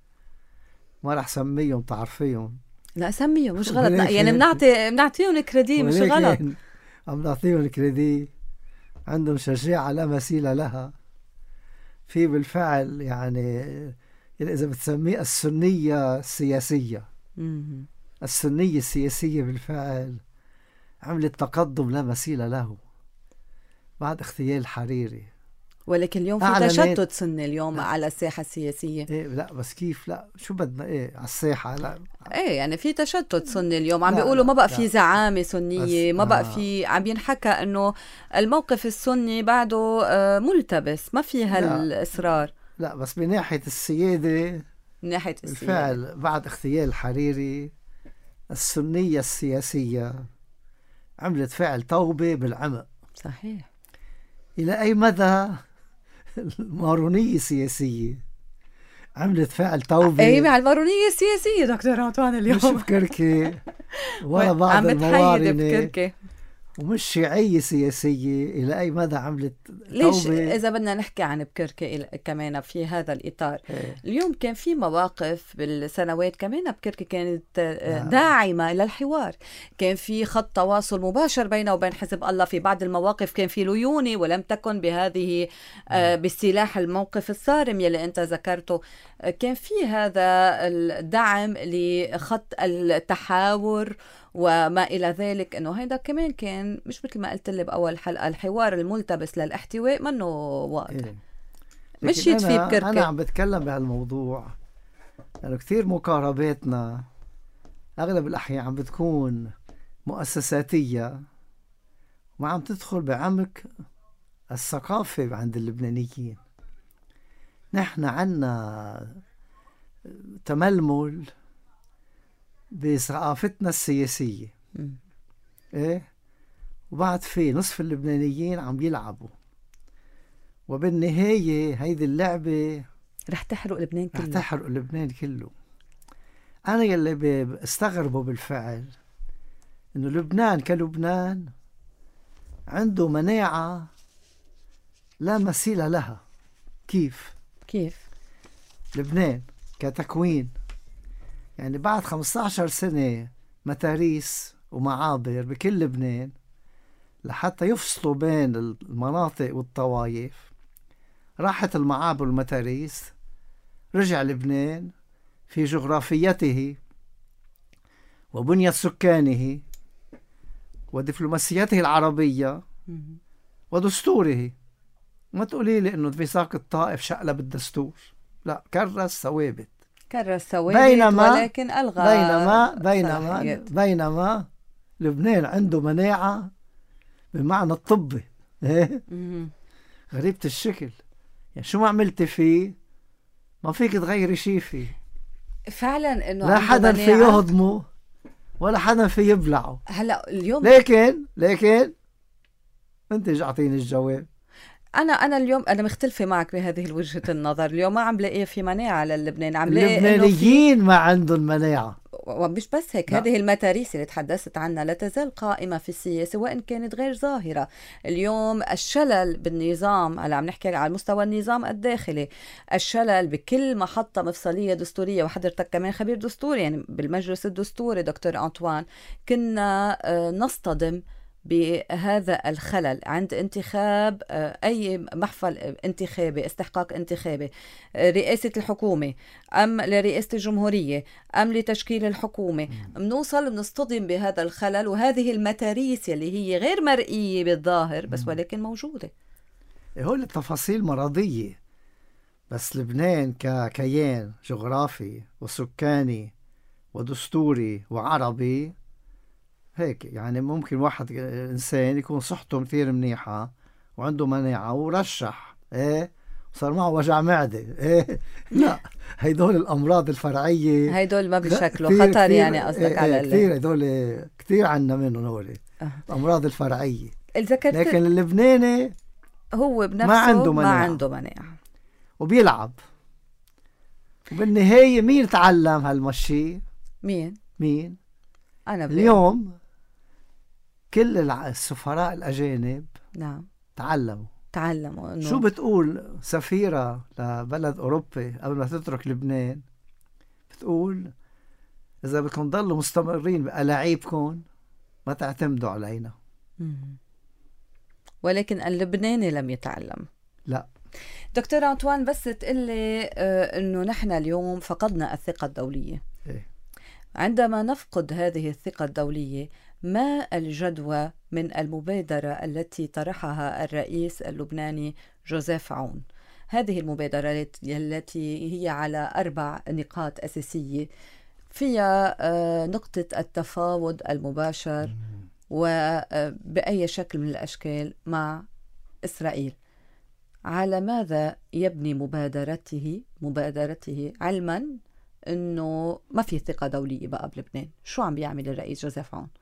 ما رح سميهم تعرفيهم. لا سميهم مش غلط يعني بنعطي بنعطيهم كريدي مش غلط، عم نعطيهم كريدي، عندهم شجاعة لا مثيل لها. في بالفعل يعني إذا بتسميه السنية السياسية مم. السنية السياسية بالفعل عملت تقدم لا مثيل له بعد اغتيال الحريري. ولكن اليوم في تشتت سني اليوم لا. على الساحة السياسية. إيه لا بس كيف لا شو بدنا ايه على الساحة لا ايه يعني في تشتت سني اليوم، عم بيقولوا ما بقى في زعامة سنية، ما بقى في، عم ينحكى انه الموقف السني بعده آه ملتبس، ما في هالإصرار. لا بس من ناحية السيادة، من ناحية السيادة بالفعل بعد اغتيال الحريري السنية السياسية عملت فعل توبة بالعمق. صحيح. إلى أي مدى المارونية السياسية عملت فعل توبة؟ أي مع المارونية السياسية دكتور أنطوان اليوم مش بكركي ولا بعض الموارنة ومش شيعية سياسية. إلى أي مدى عملت ليش توبة؟ إذا بدنا نحكي عن بكركي كمان في هذا الإطار إيه؟ اليوم كان في مواقف بالسنوات كمان بكركي كانت داعمة للحوار، كان في خط تواصل مباشر بينه وبين حزب الله، في بعض المواقف كان في ليونة ولم تكن بهذه بالسلاح الموقف الصارم يلي أنت ذكرته، كان في هذا الدعم لخط التحاور وما إلى ذلك. إنه هيدا كمان كان مش مثل ما قلت لي بأول حلقة الحوار الملتبس للاحتواء منه واضح. إيه. مشيت فيه بكركة. أنا عم بتكلم بهالموضوع يعني كثير مقارباتنا أغلب الأحيان عم بتكون مؤسساتية وما عم تدخل بعمق الثقافة عند اللبنانيين. نحن عنا تململ بثقافتنا السياسية م. إيه؟ وبعد في نصف اللبنانيين عم يلعبوا، وبالنهاية هيدي اللعبة رح تحرق لبنان كله. رح تحرق لبنان كله. أنا يلي بستغربه بالفعل إنه لبنان كلبنان عنده مناعة لا مثيل لها. كيف؟ كيف؟ لبنان كتكوين يعني بعد خمسة عشر سنة متاريس ومعابر بكل لبنان لحتى يفصلوا بين المناطق والطوائف، راحت المعابر والمتاريس، رجع لبنان في جغرافيته وبنية سكانه ودبلوماسيته العربية ودستوره. ما تقولي لي انه اتفاق الطائف شقلب الدستور، لا كرس ثوابت كرس ثوابت بينما ولكن الغى بينما بينما بينما لبنان عنده مناعة بمعنى الطبي. غريبة الشكل، يعني شو ما عملتي فيه ما فيك تغيري شيء فيه فعلا. انه لا حدا فيه يهضمه ولا حدا فيه يبلعه. هلا اليوم لكن لكن انت اعطيني الجواب. انا انا اليوم انا مختلفه معك بهذه وجهه النظر. اليوم ما عم لاقي في مناعه للبنان، عم لاقي اللبنانيين في... ما عندهم مناعه. ومش بس هيك، هذه المتاريس اللي تحدثت عنها لا تزال قائمه في السياسه وان كانت غير ظاهره. اليوم الشلل بالنظام، هلا عم نحكي على مستوى النظام الداخلي، الشلل بكل محطه مفصليه دستوريه، وحضرتك كمان خبير دستوري يعني بالمجلس الدستوري دكتور أنطوان، كنا نصطدم بهذا الخلل عند انتخاب أي محفل انتخابي، استحقاق انتخابي، رئاسة الحكومة أم لرئاسة الجمهورية أم لتشكيل الحكومة، بنوصل بنصطدم بهذا الخلل وهذه المتاريس اللي هي غير مرئية بالظاهر بس ولكن موجودة. هول التفاصيل مرضية، بس لبنان ككيان جغرافي وسكاني ودستوري وعربي هيك، يعني ممكن واحد إنسان يكون صحته كثير منيحة وعنده مناعة ورشح إيه صار معه وجع معدة إيه لا، هيدول الأمراض الفرعية هيدول ما بيشكلوا خطر كتير، يعني قصدك إيه على إيه كثير هيدول كثير عنا منهم هول أه. الأمراض الفرعية. لكن اللبناني هو بنفسه ما عنده مناعة. ما عنده مناعة وبيلعب، وبالنهاية مين تعلم هالمشي؟ مين؟ مين؟ أنا بلي. اليوم كل السفراء الأجانب نعم تعلموا تعلموا إنه شو بتقول سفيرة لبلد أوروبي قبل ما تترك لبنان؟ بتقول إذا بدكم تضلوا مستمرين بألاعيبكم ما تعتمدوا علينا. مم. ولكن اللبناني لم يتعلم. لا دكتور أنطوان، بس تقلي آه إنه نحن اليوم فقدنا الثقة الدولية. إيه؟ عندما نفقد هذه الثقة الدولية، ما الجدوى من المبادرة التي طرحها الرئيس اللبناني جوزيف عون؟ هذه المبادرة التي هي على أربع نقاط أساسية، فيها آه نقطة التفاوض المباشر وبأي شكل من الأشكال مع إسرائيل. على ماذا يبني مبادرته مبادرته علما انه ما في ثقة دولية بقى بلبنان؟ شو عم بيعمل الرئيس جوزيف عون؟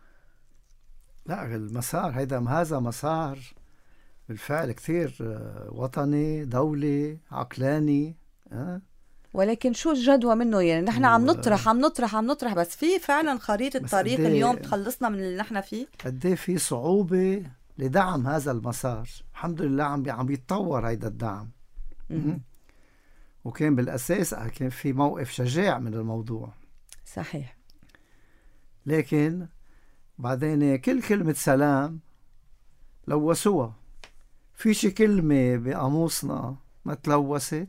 لا المسار هيدا هذا مسار بالفعل كثير وطني دولي عقلاني أه؟ ولكن شو الجدوى منه؟ يعني نحن عم نطرح عم نطرح عم نطرح بس في فعلا خريطة طريق اليوم تخلصنا من اللي نحن فيه؟ قد ايه في صعوبة لدعم هذا المسار. الحمد لله عم عم بيتطور هيدا الدعم. م- وكان بالأساس كان في موقف شجاع من الموضوع. صحيح. لكن بعدين كل كلمة سلام لوثوها. في شي كلمة بقاموسنا ما تلوثت؟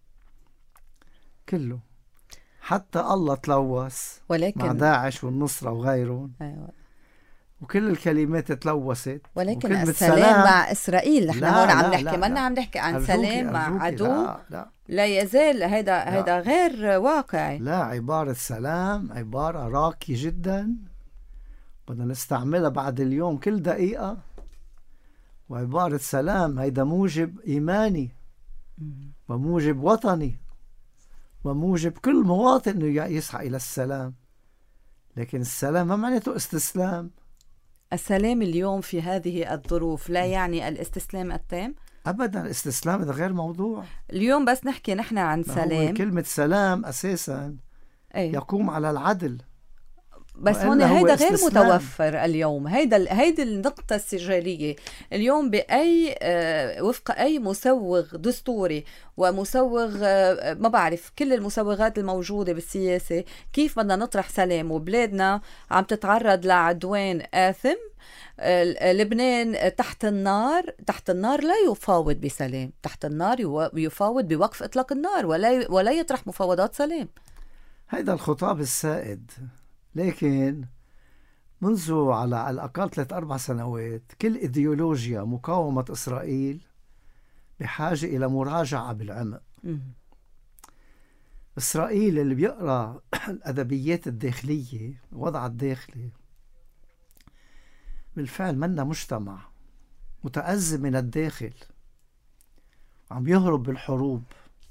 كله، حتى الله تلوث ولكن مع داعش والنصرة وغيرهم. أيوة. وكل الكلمات تلوثت. ولكن السلام مع إسرائيل نحن هون عم نحكي، ما عم نحكي عن سلام مع عدو. لا, لا, لا يزال هيدا هيدا غير واقعي. لا، عبارة سلام عبارة راقية جدا بدنا نستعملها بعد اليوم كل دقيقة. وعبارة سلام هيدا موجب إيماني وموجب وطني وموجب كل مواطن إنه يسعى إلى السلام. لكن السلام ما معناته استسلام. السلام اليوم في هذه الظروف لا يعني الاستسلام التام أبدا. الاستسلام هذا غير موضوع. اليوم بس نحكي نحن عن سلام. كلمة سلام أساسا أي. يقوم على العدل، بس هون هيدا غير متوفر اليوم. هيدا هيدي النقطة السجالية اليوم بأي آه وفق أي مسوغ دستوري ومسوغ آه ما بعرف كل المسوغات الموجودة بالسياسة. كيف بدنا نطرح سلام وبلادنا عم تتعرض لعدوان آثم؟ آه لبنان تحت النار. تحت النار لا يفاوض بسلام، تحت النار يفاوض بوقف إطلاق النار ولا ولا يطرح مفاوضات سلام. هيدا الخطاب السائد. لكن منذ على الأقل ثلاث أربع سنوات كل إيديولوجيا مقاومة إسرائيل بحاجة إلى مراجعة بالعمق. إسرائيل اللي بيقرأ الأدبيات الداخلية وضع الداخلي بالفعل منا مجتمع متأزم من الداخل وعم يهرب بالحروب.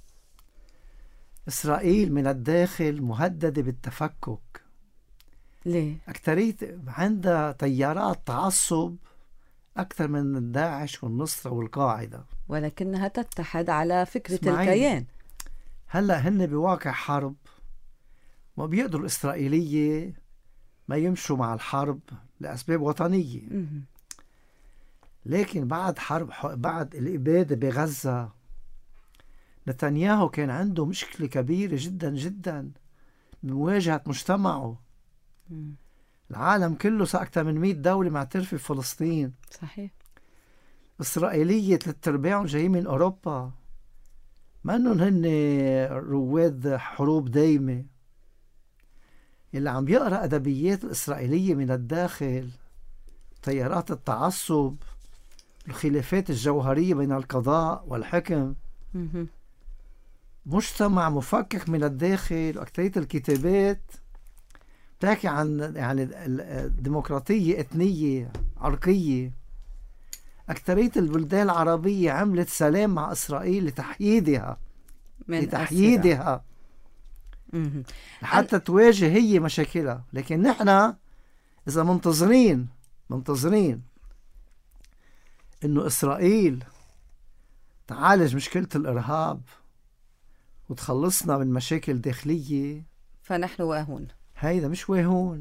إسرائيل من الداخل مهددة بالتفكك. ليه؟ أكترية عندها تيارات تعصب أكثر من داعش والنصرة والقاعدة، ولكنها تتحد على فكرة الكيان. هلأ هن بواقع حرب ما بيقدروا الإسرائيلية ما يمشوا مع الحرب لأسباب وطنية. م- لكن بعد حرب بعد الإبادة بغزة نتنياهو كان عنده مشكلة كبيرة جدا جدا بمواجهة مجتمعه. العالم كله صار أكثر من مئة دولة معترفة بفلسطين. صحيح. إسرائيلية ثلاث أرباعهم جايين من أوروبا، ما أنهم هن رواد حروب دايمة. اللي عم يقرأ أدبيات الإسرائيلية من الداخل، تيارات التعصب، الخلافات الجوهرية بين القضاء والحكم، مجتمع مفكك من الداخل. وأكثرية الكتابات بتحكي عن يعني ديمقراطية إثنية عرقية. أكثرية البلدان العربية عملت سلام مع إسرائيل لتحييدها من لتحييدها حتى أن... تواجه هي مشاكلها. لكن نحن إذا منتظرين منتظرين إنه إسرائيل تعالج مشكلة الإرهاب وتخلصنا من مشاكل داخلية، فنحن واهون. هيدا مش واهون،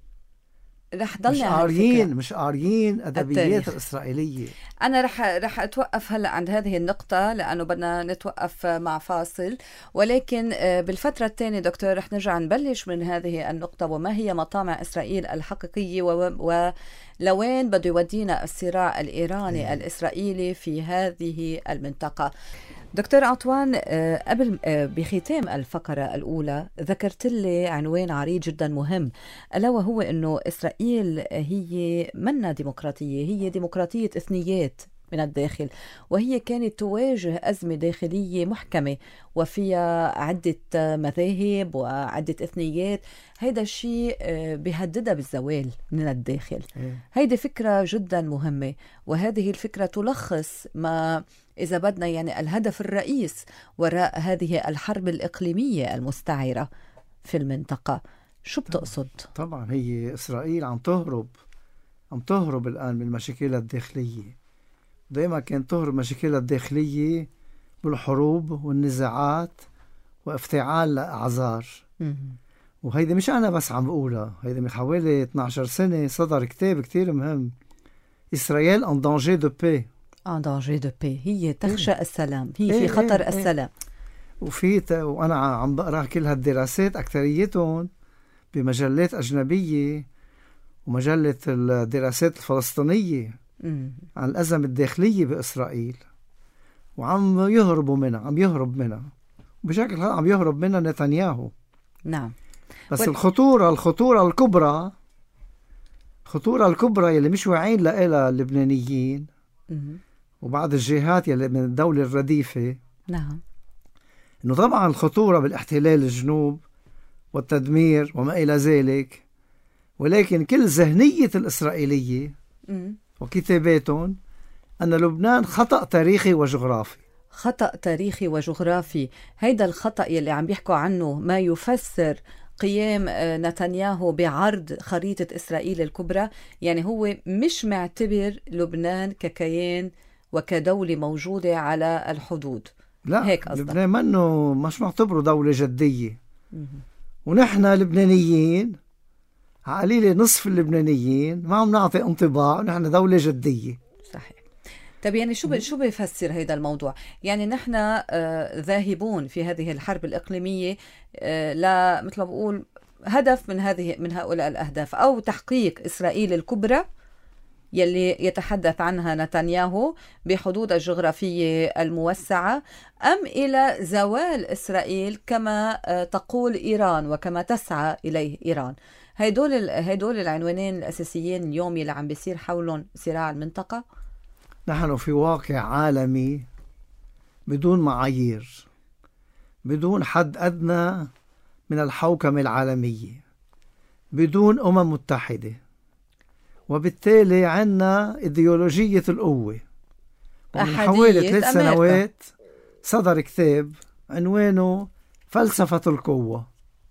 رح ضلني مش قاريين مش قاريين أدبيات الإسرائيلية. أنا رح رح أتوقف هلأ عند هذه النقطة لأنه بدنا نتوقف مع فاصل، ولكن بالفترة الثانية دكتور رح نرجع نبلش من هذه النقطة، وما هي مطامع إسرائيل الحقيقية ولوين بده يودينا الصراع الإيراني الإسرائيلي في هذه المنطقة. دكتور أنطوان، قبل بختام الفقرة الأولى ذكرت لي عنوان عريض جدا مهم، ألا وهو أنه إسرائيل هي منا ديمقراطية، هي ديمقراطية إثنيات من الداخل، وهي كانت تواجه أزمة داخلية محكمة وفيها عدة مذاهب وعدة إثنيات. هيدا الشيء بيهددها بالزوال من الداخل. هيدي فكرة جدا مهمة، وهذه الفكرة تلخص ما إذا بدنا يعني الهدف الرئيس وراء هذه الحرب الإقليمية المستعرة في المنطقة. شو بتقصد؟ طبعا هي إسرائيل عم تهرب عم تهرب الآن من مشاكلها الداخلية. دائما كانت تهرب مشاكلها الداخلية بالحروب والنزاعات وافتعال لأعذار. وهيدا مش أنا بس عم بقولها، هيدا من حوالي اثني عشر سنة صدر كتاب كتير مهم، إسرائيل en danger de paix. en danger de paix، هي تخشى إيه؟ السلام، هي في خطر إيه؟ السلام. وفي وأنا عم بقرأ كل هالدراسات أكثريتهم بمجلات أجنبية ومجلة الدراسات الفلسطينية مم. عن الأزمة الداخلية بإسرائيل، وعم يهربوا منها عم يهرب منها بشكل عم يهرب منها نتنياهو. نعم. بس وال... الخطورة الخطورة الكبرى الخطورة الكبرى يلي مش واعين لها اللبنانيين مم. وبعض الجهات يلي من الدولة الرديفة. نعم. إنه طبعا الخطورة بالاحتلال الجنوب والتدمير وما إلى ذلك، ولكن كل ذهنية الإسرائيلية مم. وكتاباتهم أن لبنان خطأ تاريخي وجغرافي. خطأ تاريخي وجغرافي، هيدا الخطأ يلي عم بيحكوا عنه ما يفسر قيام نتنياهو بعرض خريطة إسرائيل الكبرى. يعني هو مش معتبر لبنان ككيان وكدولة موجودة على الحدود. لا، هيك لبنان منه مش معتبره دولة جدية. مم. ونحن لبنانيين عقليلة نصف اللبنانيين ما عم نعطي انطباع نحن دولة جدية. صحيح. طب يعني شو شو بيفسر هذا الموضوع؟ يعني نحن آه ذاهبون في هذه الحرب الإقليمية آه لا مثل ما بقول هدف من هذه من هؤلاء الأهداف، أو تحقيق إسرائيل الكبرى يلي يتحدث عنها نتنياهو بحدود الجغرافية الموسعة، أم إلى زوال إسرائيل كما آه تقول إيران وكما تسعى إليه إيران؟ هيدول هيدول العنوانين الأساسيين اليوم اللي عم بيصير حولهم صراع المنطقة. نحن في واقع عالمي بدون معايير، بدون حد أدنى من الحوكمة العالمية، بدون أمم متحدة، وبالتالي عنا إيديولوجية القوة. ومن حوالي ثلاث سنوات صدر كتاب عنوانه فلسفة القوة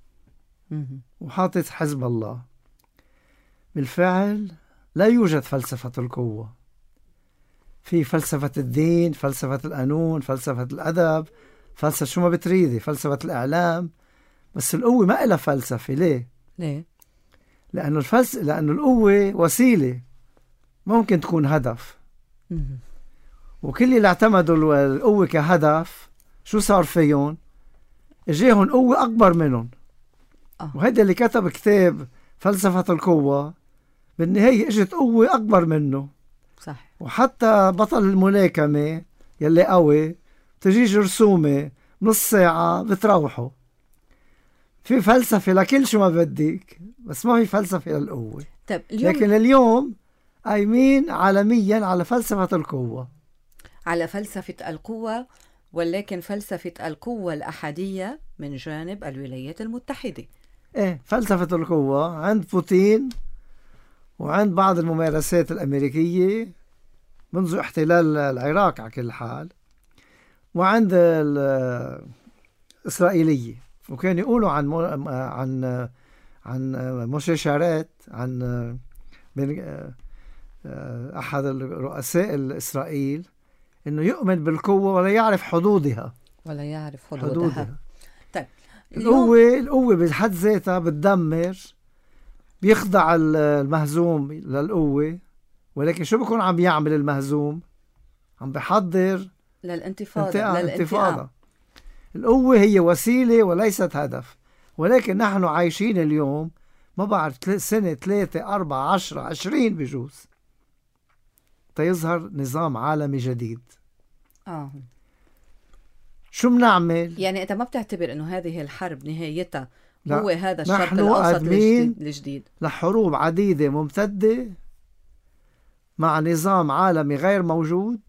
وحاطط حزب الله. بالفعل لا يوجد فلسفة القوة، في فلسفة الدين، فلسفة القانون، فلسفة الأدب، فلسفة شو ما بتريدي، فلسفة الإعلام، بس القوة ما إلها فلسفة. ليه؟ ليه؟ لأنه الفلس لأنه القوة وسيلة ممكن تكون هدف. مم. وكل اللي اعتمدوا القوة كهدف شو صار فيهم؟ اجاهم قوة أكبر منهم. أه. وهذا اللي كتب كتاب فلسفة القوة، بالنهاية اجت قوة أكبر منه. صح. وحتى بطل الملاكمة يلي قوي تجي جرثومة نص ساعة بتروحه. في فلسفة لكل شو ما بدك، بس ما في فلسفة للقوة. طيب اليوم لكن اليوم قايمين عالميا على فلسفة القوة، على فلسفة القوة، ولكن فلسفة القوة الأحادية من جانب الولايات المتحدة. ايه، فلسفة القوة عند بوتين وعند بعض الممارسات الأمريكية منذ احتلال العراق على كل حال، وعند الإسرائيلية. وكانوا يقولوا عن مو... عن عن موشي شارات، عن من أحد الرؤساء الإسرائيل، إنه يؤمن بالقوة ولا يعرف حدودها ولا يعرف حدودها, حدودها. طيب القوة القوة بحد ذاتها بتدمر، بيخضع المهزوم للقوة، ولكن شو بيكون عم يعمل المهزوم؟ عم بيحضر للانتفاضة للانتفاضة. القوة هي وسيلة وليست هدف، ولكن نحن عايشين اليوم ما بعد سنة ثلاثة أربعة عشرة عشرين بجوز تيظهر نظام عالمي جديد. آه. شو بنعمل؟ يعني أنت ما بتعتبر إنه هذه الحرب نهايتها لا. هو هذا الشرق نحن الأوسط الجديد؟ لحروب عديدة ممتدة مع نظام عالمي غير موجود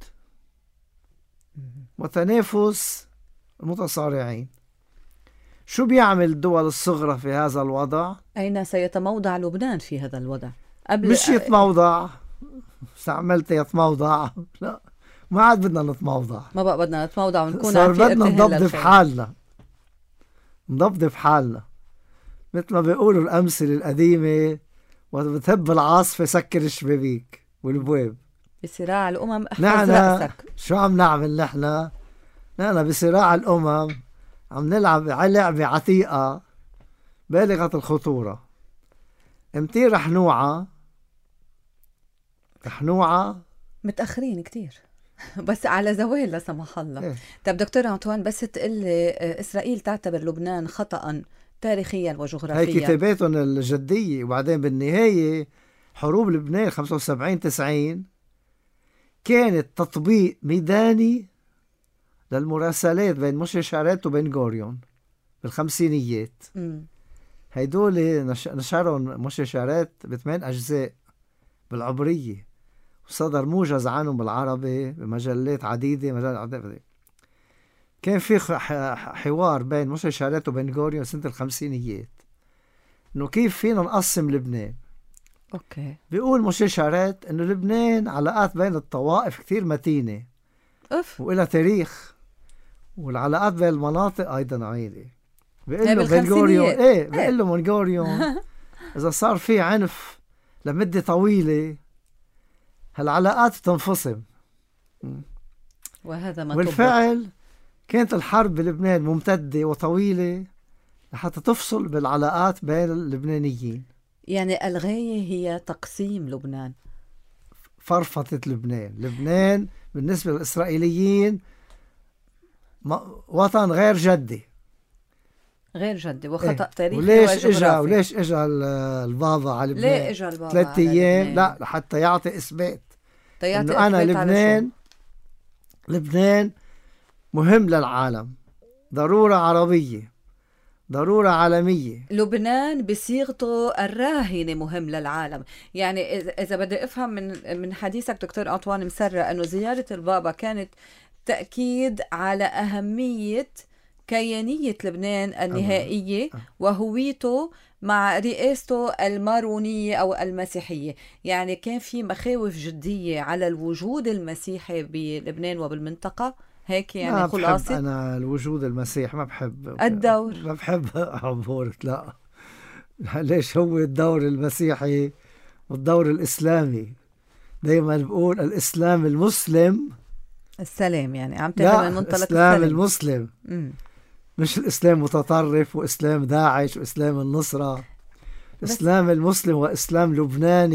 وتنافس المتصارعين. شو بيعمل الدول الصغرى في هذا الوضع؟ أين سيتموضع لبنان في هذا الوضع؟ قبل مش يتموضع، استعملت يتموضع، لا ما عاد بدنا نتموضع، ما بقى بدنا نتموضع ونكون صار بدنا نضبط حالنا، نضبط حالنا مثل ما بيقولوا الأمثلة القديمة، وبتهب العاصفة سكر الشبابيك والبواب. بصراع الأمم احفظ رأسك. شو عم نعمل نحن؟ نحن بصراع الأمم عم نلعب على لعبة عتيقة بالغة الخطورة. امتى رح نوعى؟ رح نوعى متأخرين كتير بس على زوال لا سمح الله. إيه؟ طب دكتور أنطوان، بس تقلي إسرائيل تعتبر لبنان خطأ تاريخيا وجغرافيا. هي كتاباتهم الجدية. وبعدين بالنهاية حروب لبنان خمسة وسبعين تسعين كانت تطبيق ميداني للمراسلات بين موشي شارات وبين غوريون بالخمسينيات. م. هيدول نش... نشرهم موشي شارات بثمان أجزاء بالعبرية، وصدر موجز عنهم بالعربي بمجلات عديدة مجلات عديدة. كان في حوار بين موشي شارات وبين غوريون سنة الخمسينيات إنه كيف فينا نقسم لبنان. أوكي. بيقول موشي شارات إنه لبنان علاقات بين الطوائف كتير متينة أف. وإلى تاريخ، والعلاقات بين المناطق أيضا عالية. بيقول له بين غوريون إيه بيقول له من غوريون إذا صار في عنف لمدة طويلة هالعلاقات تنفصم. وهذا ما والفعل طبق. كانت الحرب بلبنان ممتدة وطويلة لحتى تفصل بالعلاقات بين اللبنانيين. يعني الغاية هي تقسيم لبنان، فرفطة لبنان. لبنان بالنسبة للإسرائيليين وطن غير جدي، غير جدي وخطأ إيه؟ تاريخي وليش اجا وليش اجا البابا على لبنان؟ ليه اجا البابا ثلاث ايام؟ لا، لحتى يعطي اثبات انه انا لبنان لبنان مهم للعالم، ضرورة عربية، ضرورة عالمية. لبنان بصيغته الراهنة مهم للعالم. يعني إذا بدي أفهم من من حديثك دكتور أنطوان مسرة أنه زيارة البابا كانت تأكيد على أهمية كيانية لبنان النهائية وهويته مع رئاسته المارونية أو المسيحية. يعني كان في مخاوف جدية على الوجود المسيحي بلبنان وبالمنطقة، هيك يعني خلاصة. أنا الوجود المسيح ما بحب الدور ما بحب عبورة، لا ليش هو الدور المسيحي والدور الإسلامي. دايما بقول الإسلام المسلم السلام، يعني عم تهدم من منطلق الإسلام السلام. المسلم م. مش الإسلام متطرف وإسلام داعش وإسلام النصرة. الإسلام المسلم وإسلام لبناني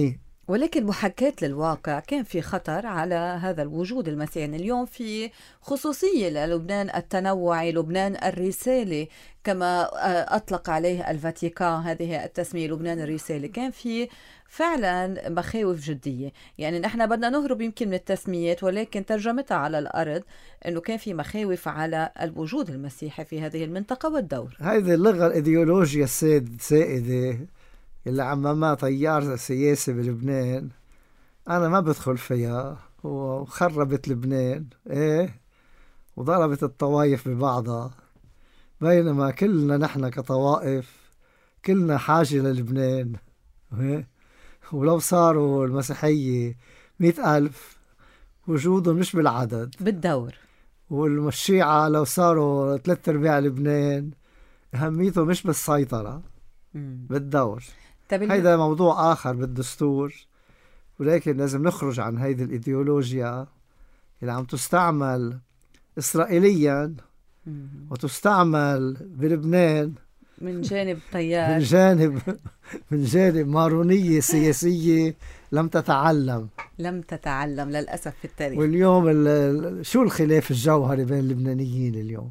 ولكن محاكاة للواقع كان في خطر على هذا الوجود المسيحي. يعني اليوم في خصوصية للبنان التنوعي، لبنان الرسالي كما أطلق عليه الفاتيكان هذه التسمية، لبنان الرسالي. كان في فعلا مخاوف جدية، يعني نحن بدنا نهرب يمكن من التسميات، ولكن ترجمتها على الأرض أنه كان في مخاوف على الوجود المسيحي في هذه المنطقة والدور. هذه اللغة الإيديولوجيا السائد سائدة اللي عممها تيار سياسي بلبنان، أنا ما بدخل فيها، وخربت لبنان إيه وضربت الطوائف ببعضها، بينما كلنا نحن كطوائف كلنا حاجة للبنان. إيه؟ ولو صاروا المسيحية مئة ألف وجودهم مش بالعدد بالدور، والشيعة لو صاروا ثلاثة أرباع لبنان أهميته مش بالسيطرة مم. بالدور. طيب هيدا موضوع آخر بالدستور، ولكن لازم نخرج عن هيدي الإيديولوجيا اللي عم تستعمل إسرائيليا مم. وتستعمل بلبنان من جانب طيار، من جانب من جانب مارونية سياسية لم تتعلم لم تتعلم للأسف في التاريخ. واليوم ال شو الخلاف الجوهري بين اللبنانيين اليوم؟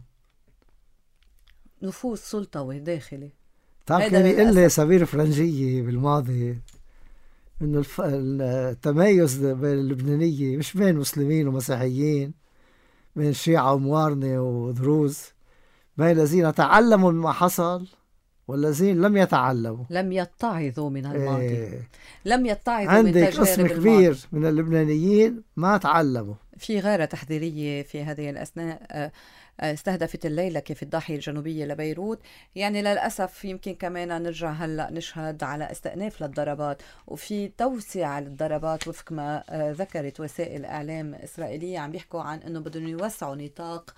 نفوذ سلطوي داخلي. تعرف كان يقول لي سفير فرنجية بالماضي إنه الف... التميز بين اللبنانية مش بين مسلمين ومسيحيين، بين شيعة وموارنة ودروز، بين الذين تعلموا مما حصل والذين لم يتعلموا، لم يتعظوا من الماضي. إيه. لم يتعظوا من عندك تجارب قسم الماضي. كبير من اللبنانيين ما تعلموا. في غارة تحذيرية في هذه الأثناء استهدفت الليلة في الضاحية الجنوبية لبيروت. يعني للأسف يمكن كمان نرجع هلأ نشهد على استئناف للضربات وفي توسيع للضربات وفق ما ذكرت وسائل إعلام إسرائيلية. عم بيحكوا عن أنه بدهم يوسعوا نطاق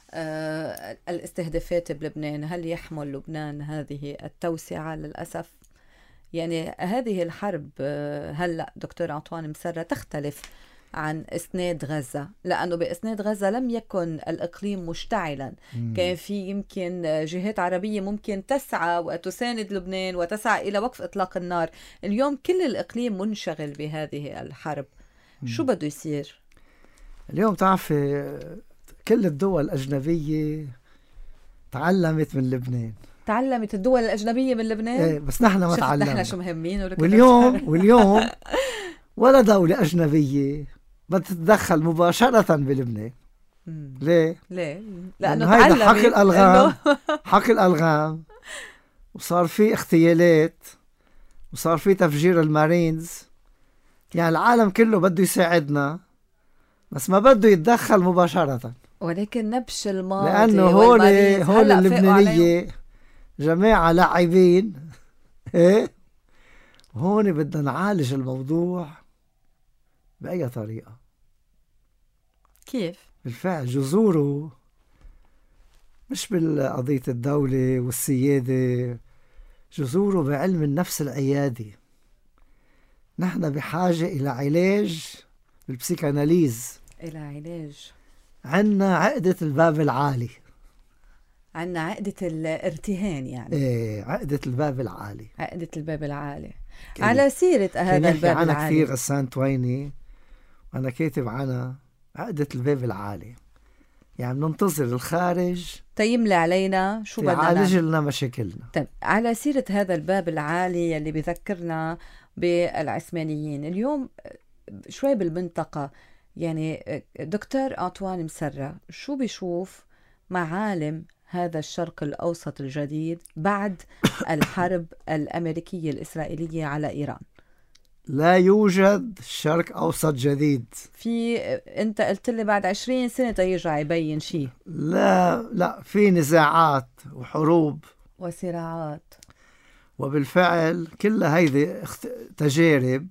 الاستهدافات بلبنان. هل يحمل لبنان هذه التوسعة؟ للأسف يعني هذه الحرب هلأ دكتور أنطوان مسرة تختلف عن إسناد غزة، لأنه بإسناد غزة لم يكن الإقليم مشتعلا. مم. كان في يمكن جهات عربية ممكن تسعى وتساند لبنان وتسعى إلى وقف إطلاق النار. اليوم كل الإقليم منشغل بهذه الحرب. مم. شو بده يصير اليوم؟ تعرف كل الدول الأجنبية تعلمت من لبنان، تعلمت الدول الأجنبية من لبنان. ايه بس نحن ما تعلمنا. نحن شو مهمين. واليوم واليوم ولا دولة أجنبية بتتدخل مباشرة بلبنان. مم. ليه؟ ليه؟ لأنه هيدا حق الألغام حق الألغام، وصار في اغتيالات وصار في تفجير المارينز. يعني العالم كله بده يساعدنا بس ما بده يتدخل مباشرة. ولكن نبش الماضي لأنه هول هول اللبنانية جماعة لاعبين ايه. هون بدنا نعالج الموضوع بأي طريقة. كيف؟ بالفعل جذوره مش بالقضية الدولة والسيادة، جذوره بعلم النفس العيادي. نحن بحاجة إلى علاج بالبسيكاناليز، إلى علاج. عنا عقدة الباب العالي، عنا عقدة الارتهان. يعني ايه عقدة الباب العالي، عقدة الباب العالي. على سيرة هذا الباب العالي كان كثير غسان تويني وأنا كاتب عنها عقدة الباب العالي. يعني ننتظر الخارج تيملي علينا شو بدنا يعالج لنا مشاكلنا. طيب على سيرة هذا الباب العالي اللي بذكرنا بالعثمانيين اليوم شوي بالمنطقة، يعني دكتور أنطوان مسرة شو بيشوف معالم هذا الشرق الأوسط الجديد بعد الحرب الأمريكية الإسرائيلية على إيران؟ لا يوجد شرق أوسط جديد. في أنت قلت لي بعد عشرين سنة تيرجع يبين شيء. لا لا، في نزاعات وحروب وصراعات، وبالفعل كل هيدي تجارب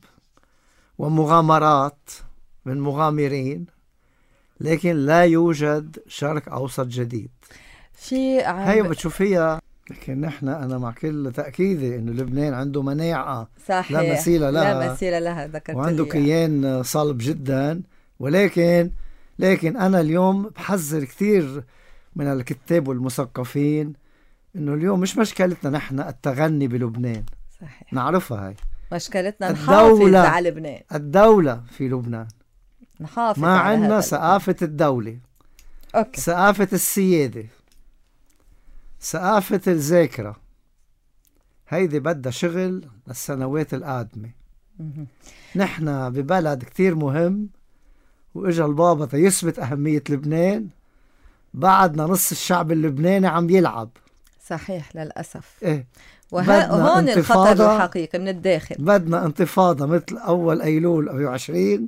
ومغامرات من مغامرين، لكن لا يوجد شرق أوسط جديد. في عم... هي بتشوفيها. لكن نحن أنا مع كل تأكيدي إنه لبنان عنده مناعة صحيح. لا مثيل لها، لا مثيل لها ذكرت وعنده كيان صلب جدا. ولكن لكن أنا اليوم بحذر كثير من الكتاب والمثقفين إنه اليوم مش مشكلتنا نحن التغني بلبنان. صحيح. نعرفها هاي، مشكلتنا نحافظ على لبنان. الدولة في لبنان نحافظ ما على عندنا هذا ثقافة الدولة. أوكي. ثقافة السيادة، ثقافة الذاكرة، هيدي بدها شغل للسنوات القادمة. نحن ببلد كتير مهم، وإجا البابا تيثبت أهمية لبنان، بعدنا نص الشعب اللبناني عم يلعب. صحيح للأسف. إيه. وهون الخطر الحقيقي من الداخل. بدنا انتفاضة مثل أول أيلول أربعة وعشرين،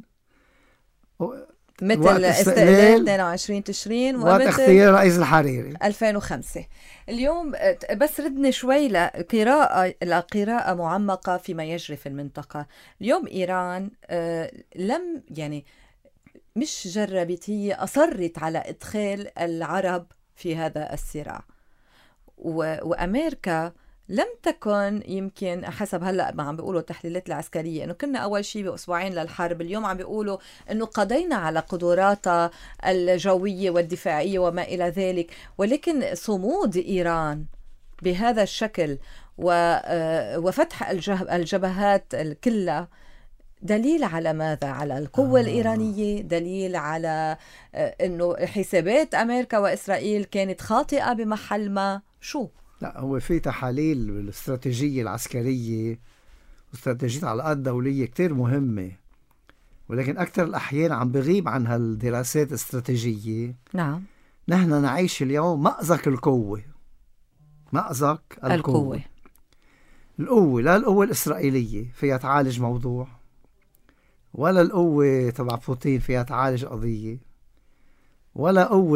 مثل استقلال اثنين وعشرين تشرين، وقت اختيار رئيس الحريري ألفين وخمسة. اليوم بس ردنا شوي لقراءة لقراءة معمقة فيما يجري في المنطقة. اليوم إيران لم يعني مش جربت، هي أصرت على إدخال العرب في هذا الصراع، وأمريكا لم تكن يمكن حسب هلأ ما عم بيقولوا التحليلات العسكرية إنه كنا أول شيء بأسبوعين للحرب، اليوم عم بيقولوا إنه قضينا على قدراتها الجوية والدفاعية وما إلى ذلك. ولكن صمود إيران بهذا الشكل وفتح الجبهات كلها دليل على ماذا؟ على القوة آه. الإيرانية، دليل على إنه حسابات أمريكا وإسرائيل كانت خاطئة بمحل ما. شو؟ لا، هو في تحاليل بالاستراتيجية العسكرية واستراتيجية العلاقات الدولية كتير مهمة، ولكن أكثر الأحيان عم بغيب عن هالدراسات الاستراتيجية. نعم. نحن نعيش اليوم مأزق القوة، مأزق القوة. القوة القوة لا القوة الإسرائيلية فيها تعالج موضوع، ولا القوة تبع بوتين فيها تعالج قضية، ولا قوة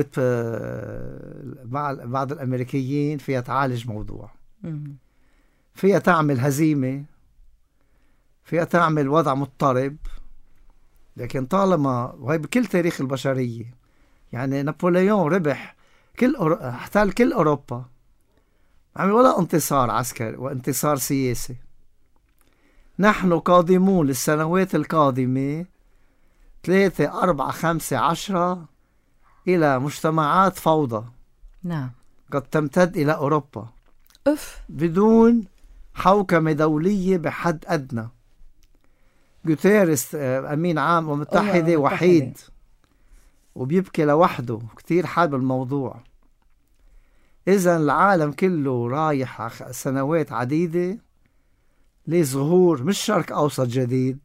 بعض الأمريكيين فيها تعالج موضوع. فيها تعمل هزيمة، فيها تعمل وضع مضطرب، لكن طالما وهي بكل تاريخ البشرية، يعني نابليون ربح كل أورو... احتل كل أوروبا، عمل ولا انتصار عسكري وانتصار سياسي. نحن قادمون للسنوات القادمة ثلاثة أربعة خمسة عشرة إلى مجتمعات فوضى. نعم. قد تمتد إلى أوروبا. أف. بدون حوكمة دولية بحد أدنى. غوتيريس أمين عام ومتحدة وحيد وبيبكي لوحده، كتير حاد بالموضوع. إذا العالم كله رايح سنوات عديدة لظهور مش شرق أوسط جديد،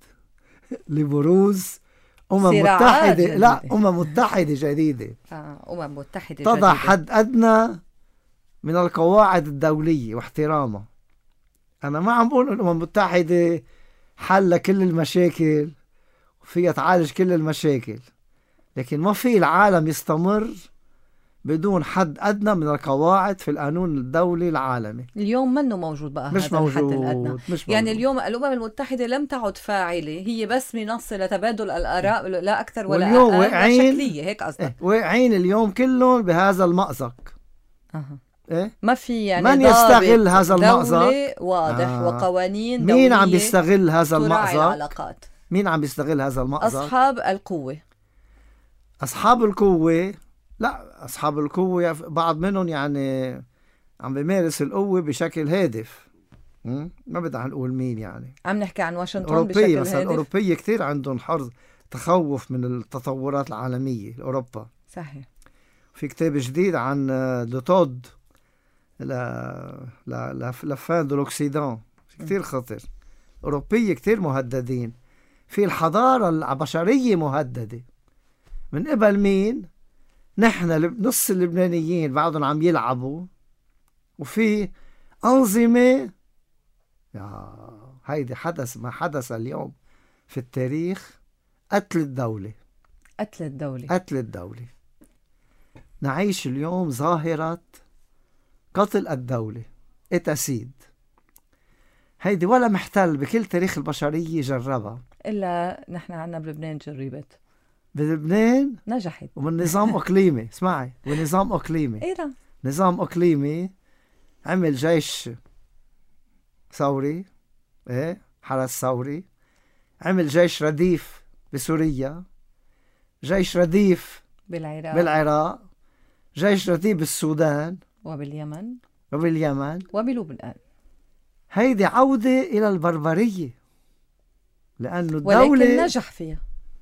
لبروز أمم متحدة جديدة. لا أمم متحدة جديدة. آه، أمم متحدة تضع جديدة. حد أدنى من القواعد الدولية واحترامها. أنا ما عم بقول الأمم المتحدة حل كل المشاكل وفيها تعالج كل المشاكل، لكن ما في العالم يستمر بدون حد أدنى من القواعد في القانون الدولي العالمي. اليوم منه موجود بقى مش هذا موجود. الحد الأدنى. مش يعني موجود. اليوم الأمم المتحدة لم تعد فاعلة، هي بس منصة لتبادل الآراء لا أكثر ولا واليوم أقل. واقعين شكلية هيك قصدك. إيه واقعين اليوم كلهم بهذا المأزق. أه. إيه؟ ما في يعني من يستغل هذا المأزق؟ دولة واضح آه. وقوانين دولية. مين عم يستغل هذا المأزق؟ العلاقات. مين عم يستغل هذا المأزق؟ أصحاب القوة. أصحاب القوة لا، أصحاب القوة بعض منهم يعني عم بيمارس القوة بشكل هادف. م? ما بدنا نقول مين، يعني عم نحكي عن واشنطن أوروبية بشكل مثلا. هادف. الأوروبية كتير عندهم حرص تخوف من التطورات العالمية. أوروبا صحيح. في كتاب جديد عن دوتود لفان دو لوكسيدان كتير خطر. أوروبية كتير مهددين. في الحضارة البشرية مهددة من قبل مين؟ نحن نص اللبنانيين بعضهم عم يلعبوا، وفي أنظمة. يا هيدي حدث ما حدث اليوم في التاريخ. قتل الدولة. قتل الدولة. قتل الدولة. نعيش اليوم ظاهرة قتل الدولة. إتاسيد. هيدي ولا محتل بكل تاريخ البشرية جربها، إلا نحن عنا بلبنان جربت. بلبنان نجحت. ومن نظام أقليمي. اسمعي، ونظام أقليمي. إيه ده؟ نظام أقليمي عمل جيش ثوري، إيه حرس ثوري، عمل جيش رديف بسوريا، جيش رديف بالعراق بالعراق، جيش رديف بالسودان وباليمن وباليمن وبلبنان. هيدي عودة إلى البربرية. لأنه الدولة ولكن نجح فيها.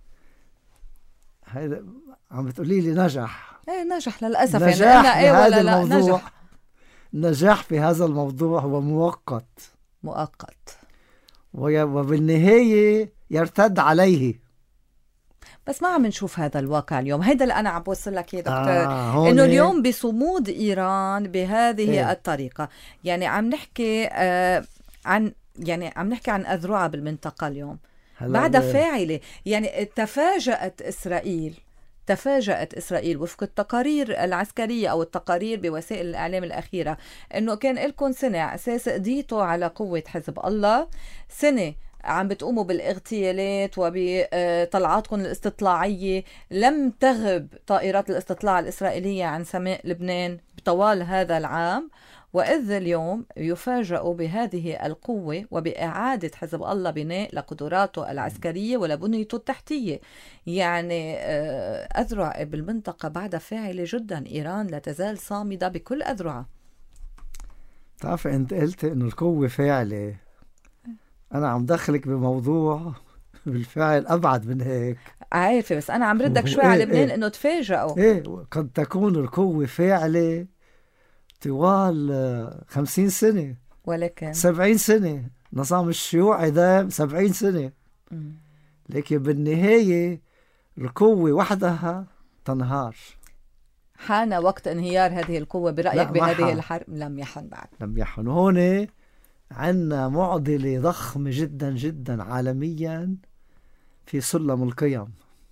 هيدا عم بتقولي لي نجح. ايه نجح للأسف. نجاح يعني ايه ولا لا الموضوع نجح. النجاح في هذا الموضوع هو مؤقت مؤقت وبالنهاية يرتد عليه. بس ما عم نشوف هذا الواقع اليوم. هيدا اللي أنا عم بوصل لك يا دكتور. آه إنه اليوم بصمود إيران بهذه إيه؟ الطريقة. يعني عم نحكي آه عن يعني عم نحكي عن أذرع بالمنطقة اليوم بعد فاعلة. يعني تفاجأت إسرائيل تفاجأت إسرائيل وفق التقارير العسكرية أو التقارير بوسائل الإعلام الأخيرة إنه كان لكم سنة أساس قضيتوا على قوة حزب الله، سنة عم بتقوموا بالاغتيالات وبطلعاتكم الاستطلاعية، لم تغب طائرات الاستطلاع الإسرائيلية عن سماء لبنان طوال هذا العام، وإذ اليوم يفاجأوا بهذه القوة وبإعادة حزب الله بناء لقدراته العسكرية ولبنيته التحتية. يعني أذرع بالمنطقة بعد فاعلة جدا. إيران لا تزال صامدة بكل أذرعها. تعرف أنت قلت إنه القوة فاعلة، أنا عم دخلك بموضوع بالفعل أبعد من هيك. عارفة بس أنا عم ردك شوي على لبنان. إيه إنه تفاجأوا. إيه قد تكون القوة فاعلة طوال خمسين سنة ولكن سبعين سنة. نظام الشيوعي ده سبعين سنة. م. لكن بالنهاية القوة وحدها تنهار. حان وقت انهيار هذه القوة برأيك بهذه الحرب؟ لم يحن بعد. لم يحن. هون عندنا معضلة ضخمة جدا جدا عالميا في سلم القيم.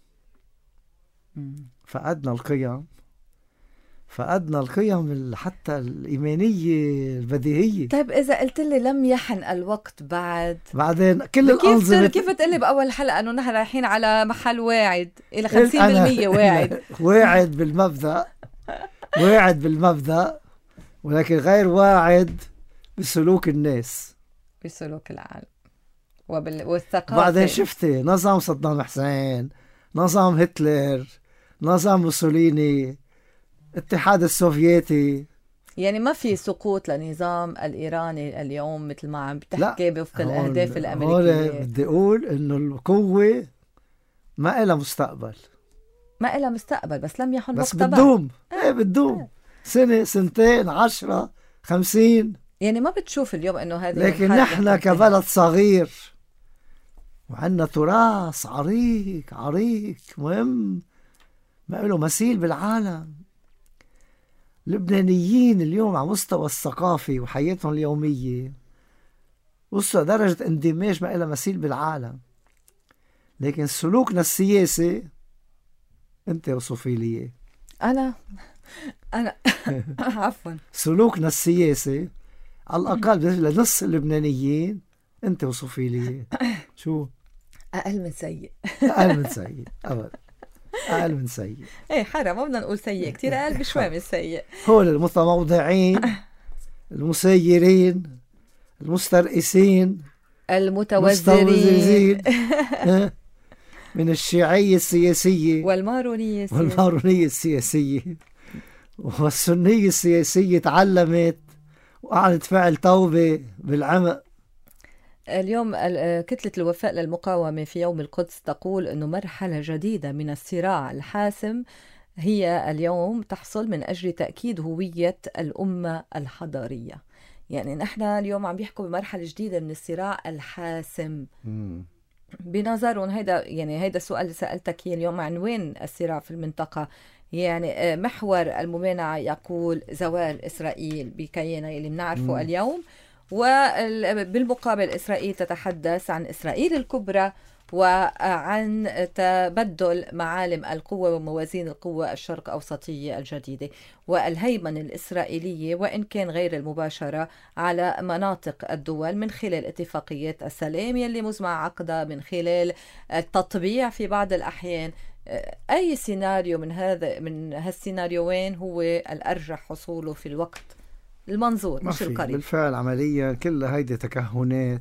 م. فقدنا القيم فقدنا القيم حتى الإيمانية البديهية. طيب إذا قلت لي لم يحن الوقت بعد، بعدين كل الأنظمة كيف تقول لي بأول حلقة أنه نحن رايحين على محل واعد إلى خمسين بالمية واعد؟ واعد بالمبدأ واعد بالمبدأ ولكن غير واعد بسلوك الناس، بسلوك العالم وبال... والثقافة. بعدين شفتي نظام صدام حسين، نظام هتلر، نظام موسوليني، الاتحاد السوفيتي. يعني ما في سقوط لنظام الإيراني اليوم مثل ما عم بتحكي بوفق الأهداف الأمريكية. بدي أقول إنه القوة ما إلها مستقبل، ما إلها مستقبل بس لم يحن بس وقتها. بتدوم. إيه بتدوم آه. سنة سنتين عشرة خمسين. يعني ما بتشوف اليوم إنه هذه، لكن نحن كبلد صغير وعندنا تراث عريق عريق مهم ما له مثيل بالعالم. لبنانيين اليوم على مستوى الثقافي وحياتهم اليومية وصلوا درجة اندماج ما لها مثيل بالعالم. لكن سلوكنا السياسي انت وصفي لي انا انا عفوا سلوكنا السياسي على الأقل بالنسبة لنص اللبنانيين انت وصفي لي شو أقل من سيء. أقل من سيء أبدا، أقل من سيء. ايه حرام ما بدنا نقول سيء كتير، أقل بشوي من سيء. هول المتموضعين المسيرين المسترئسين المتوزرين من الشيعية السياسية والمارونية السياسية والمارونية السياسية والسنية السياسية تعلمت وقعدت فعل توبة بالعمق. اليوم كتلة الوفاء للمقاومة في يوم القدس تقول أنه مرحلة جديدة من الصراع الحاسم هي اليوم تحصل من أجل تأكيد هوية الأمة الحضارية. يعني نحن اليوم عم بيحكوا بمرحلة جديدة من الصراع الحاسم. م. بنظرهم هيدا يعني هيدا السؤال اللي سألتك اليوم عنوان الصراع في المنطقة. يعني محور الممانعة يقول زوال إسرائيل بكيانها اللي بنعرفه م. اليوم، وبالمقابل إسرائيل تتحدث عن إسرائيل الكبرى وعن تبدل معالم القوة وموازين القوة الشرق أوسطية الجديدة والهيمنة الإسرائيلية وإن كان غير المباشرة على مناطق الدول من خلال اتفاقيات السلام يلي مزمع عقدها، من خلال التطبيع في بعض الأحيان. أي سيناريو من هذا من هالسيناريوين هو الأرجح حصوله في الوقت المنظور مش القريب؟ بالفعل عمليا كل هيدي تكهنات.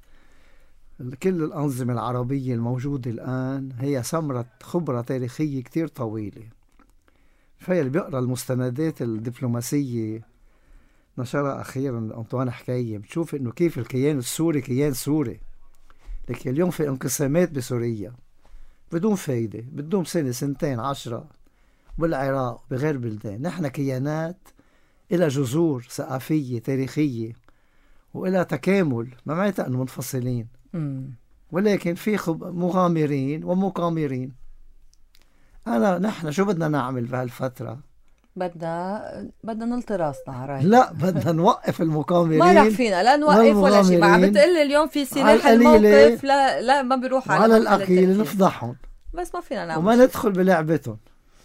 كل الأنظمة العربية الموجودة الآن هي ثمرة خبرة تاريخية كتير طويلة. فاللي بيقرأ المستندات الدبلوماسية نشرها أخيرا أنطوان حكاية بتشوف إنه كيف الكيان السوري كيان سوري لكن اليوم في انقسامات بسوريا بدون فايدة، بدون سنة سنتين عشرة، بالعراق بغير بلدان. نحن كيانات إلى جذور ثقافية تاريخية وإلى تكامل، ما معناتها أنه منفصلين، م. ولكن في مغامرين ومقامرين. أنا نحن شو بدنا نعمل بهالفترة؟ بدنا بدنا نلطي راسنا عراي. لا بدنا نوقف المقامرين. ما رح فينا لا نوقف ولا شيء. ما عم بتقلي اليوم في سلاح الموقف، لا لا ما بيروح على على الأقل نفضحهم، بس ما فينا نعمل وما ندخل بلعبتهم.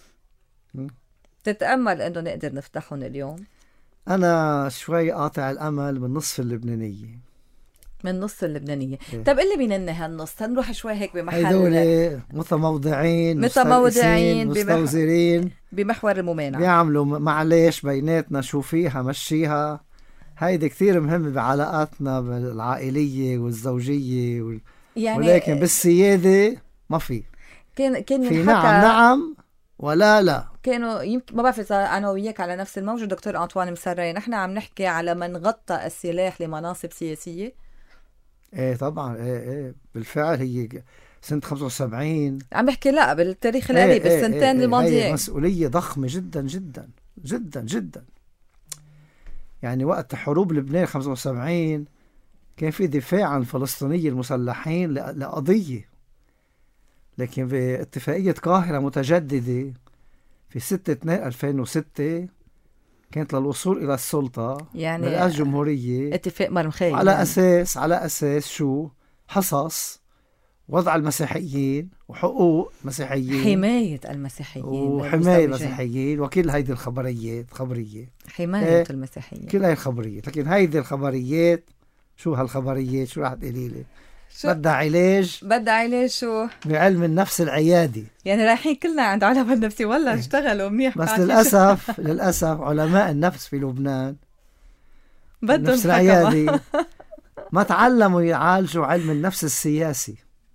تتأمل أنه نقدر نفتحهم اليوم؟ أنا شوي قاطع الأمل من نصف اللبنانية. من نص اللبنانية. إيه. طب اللي بيننا هالنص هنروح شوي هيك بمحل هيدول متموضعين متموضعين مستوزرين بمحور الممانعة، بيعملوا معلش بيناتنا شو فيها مشيها. هيدي كتير مهمة بعلاقاتنا العائلية والزوجية وال... يعني ولكن بالسيادة ما في كان كان في نعم نعم ولا لا. كانوا يمكن ما بعرف إذا أنا وياك على نفس الموجة دكتور أنطوان مسري، نحن عم نحكي على من غطى السلاح لمناصب سياسية. ايه طبعا ايه ايه بالفعل. هي سنة خمسة وسبعين عم بحكي لا بالتاريخ القريب ايه بالسنتين ايه ايه الماضيين. هي مسؤولية ضخمة جدا جدا جدا جدا. يعني وقت حروب لبنان خمسة وسبعين كان في دفاع عن الفلسطينيين المسلحين لقضية، لكن في اتفاقية قاهرة متجددة في ستة اثنين ألفين وستة كانت للوصول إلى السلطة يعني برئاسة جمهورية اتفاق مرمخي على يعني. أساس على أساس شو؟ حصص وضع المسيحيين وحقوق المسيحيين، حماية المسيحيين وحماية المسيحيين وكل هيدي الخبريات خبرية حماية ايه المسيحيين، كل هاي الخبريات. لكن هيدي الخبريات شو هالخبريات؟ شو راح تقولي لي؟ بدها علاج، بدها علاج شو؟ بعلم النفس العيادي. يعني رايحين كلنا عند علماء النفسي والله ايه. اشتغلوا منيح، بس للأسف للأسف علماء النفس في لبنان بدهم النفس العيادي ما تعلموا يعالجوا علم النفس السياسي.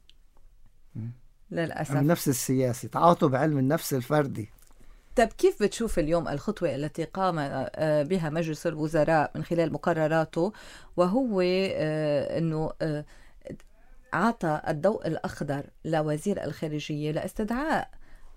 للأسف علم النفس السياسي تعاطوا بعلم النفس الفردي. طب كيف بتشوف اليوم الخطوة التي قام بها مجلس الوزراء من خلال مقرراته، وهو أنه عطى الضوء الأخضر لوزير الخارجية لاستدعاء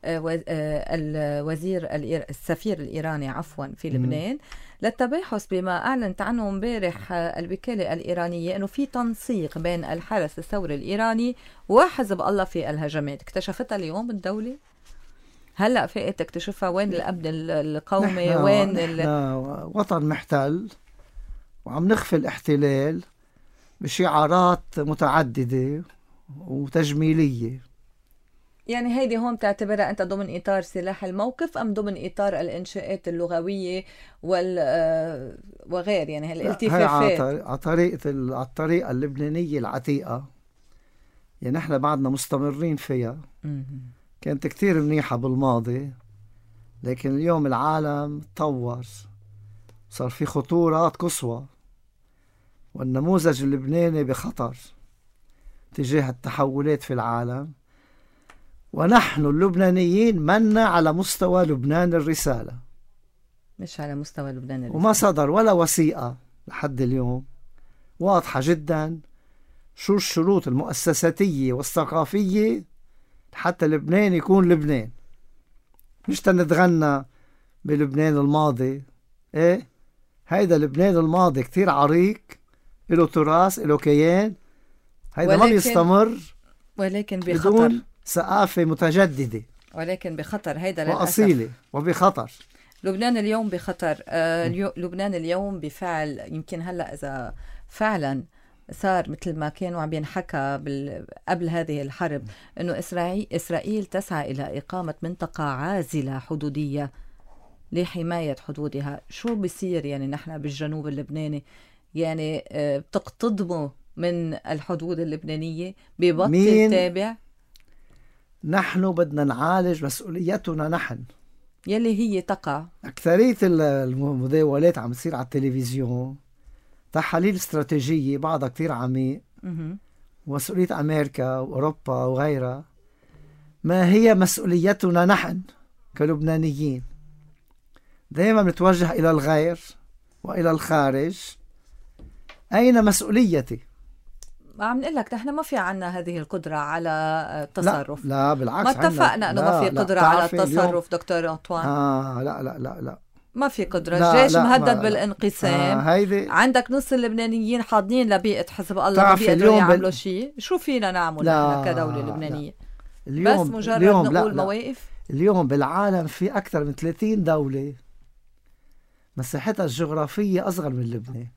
الوزير السفير الإيراني عفوا في لبنان للتباحث بما أعلنت عنه امبارح الوكالة الإيرانية أنه في تنسيق بين الحرس الثوري الإيراني وحزب الله في الهجمات. اكتشفتها اليوم الدولة؟ هلأ فائت تكتشفها؟ وين الأمن القومي؟ وين نحن وطن محتل وعم نخفي الاحتلال بشعارات متعددة وتجميلية. يعني هيدي هون تعتبرها أنت ضمن إطار سلاح الموقف أم ضمن إطار الإنشاءات اللغوية وال وغير يعني هالالتفافات؟ على طريقة على الطريقة اللبنانية العتيقة، يعني نحن بعدنا مستمرين فيها. كانت كتير منيحة بالماضي، لكن اليوم العالم تطور، صار في خطورات قصوى، والنموذج اللبناني بخطر تجاه التحولات في العالم، ونحن اللبنانيين منا على مستوى لبنان الرسالة، مش على مستوى لبنان الرسالة. وما صدر ولا وثيقة لحد اليوم واضحة جدا شو الشروط المؤسساتية والثقافية حتى لبنان يكون لبنان، مش تنتغنى بلبنان الماضي. ايه هيدا لبنان الماضي كتير عريق، له تراث، له كيان، هيدا ما بيستمر ولكن بخطر، بدون ثقافة متجددة، ولكن بخطر هيدا للأسف، وأصيلة وبخطر. لبنان اليوم بخطر. آه لبنان اليوم بفعل يمكن هلأ إذا فعلا صار مثل ما كانوا عم ينحكى قبل هذه الحرب أنه إسرائيل, إسرائيل تسعى إلى إقامة منطقة عازلة حدودية لحماية حدودها. شو بيصير يعني نحن بالجنوب اللبناني؟ يعني بتقتضموا من الحدود اللبنانية ببطل تابع؟ نحن بدنا نعالج مسؤوليتنا نحن يلي هي تقع. أكثرية المداولات عم تصير على التلفزيون تحاليل استراتيجية بعضها كتير عميق، مسؤولية أمريكا وأوروبا وغيرها. ما هي مسؤوليتنا نحن كلبنانيين؟ دائما نتوجه إلى الغير وإلى الخارج. أين مسؤوليتي؟ ما عم نقول لك نحن ما في عنا هذه القدرة على التصرف. لا, لا بالعكس، ما اتفقنا انه ما في قدرة على التصرف دكتور أنطوان. آه لا لا لا لا ما في قدرة. الجيش مهدد بالانقسام. آه هيدي... عندك نص اللبنانيين حاضنين لبيئة حزب الله، ما بيقدروا يعملوا بال... شيء. شو فينا نعمل نحن كدولة لبنانية؟ اليوم بس مجرد اليوم نقول لا مواقف. لا. اليوم بالعالم في أكثر من ثلاثين دولة مساحتها الجغرافية أصغر من لبنان،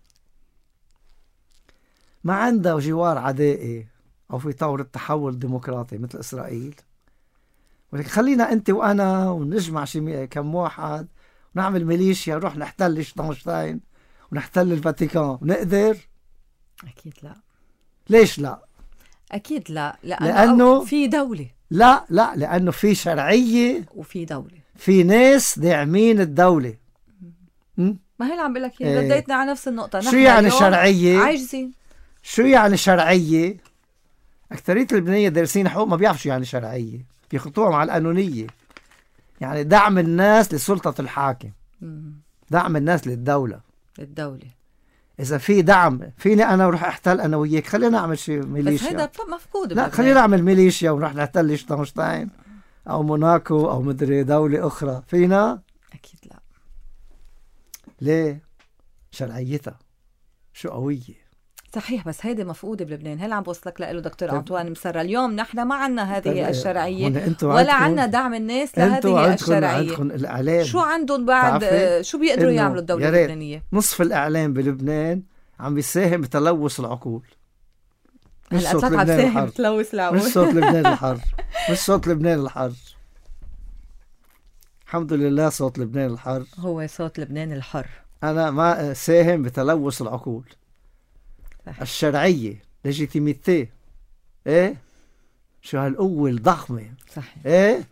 ما عندها جوار عدائي أو في طور التحول الديمقراطي مثل إسرائيل. ولكن خلينا أنت وأنا ونجمع شي كم واحد ونعمل ميليشيا ونروح نحتل شتنشتاين ونحتل الفاتيكان، ونقدر؟ أكيد لا. ليش لا؟ أكيد لا، لأنه, لأنه في دولة. لا لا لأنه في شرعية وفي دولة، في ناس داعمين الدولة. م? ما هي اللي عم بقول لك اياها. ايه. رديتنا على نفس النقطة. شو يعني شرعية؟ عاجزين. شو يعني شرعية؟ أكثرية اللبنانية دارسين حقوق ما بيعرفوا شو يعني شرعية، بيخطوها مع القانونية. يعني دعم الناس لسلطة الحاكم، دعم الناس للدولة. الدولة إذا في دعم فيني أنا وروح أحتل أنا وياك، خلينا نعمل شيء ميليشيا. بس هذا مفقود. لا خلينا نعمل ميليشيا ونروح نحتل شتنشتاين أو موناكو أو مدري دولة أخرى، فينا؟ أكيد لا. ليه؟ شرعيتها شو قوية. صحيح، بس هيدي مفقودة بلبنان. هل عم بوصلك له دكتور أنطوان مسرة؟ اليوم نحن ما عنا هذه الشرعية ولا عنا دعم الناس لهذه الشرعية. الإعلام شو عندهم بعد؟ شو بيقدروا يعملوا الدولة اللبنانية؟ نصف الإعلام بلبنان عم بيساهم بتلوث العقول. مش صوت لبنان الحر. تلوث العقول. مش صوت لبنان الحر. مش صوت لبنان الحر. الحمد لله صوت لبنان الحر هو صوت لبنان الحر. أنا ما ساهم بتلوث العقول. صح. الشرعية ليجيتيميتي، إيه شو هالقوة الضخمة. صحيح. إيه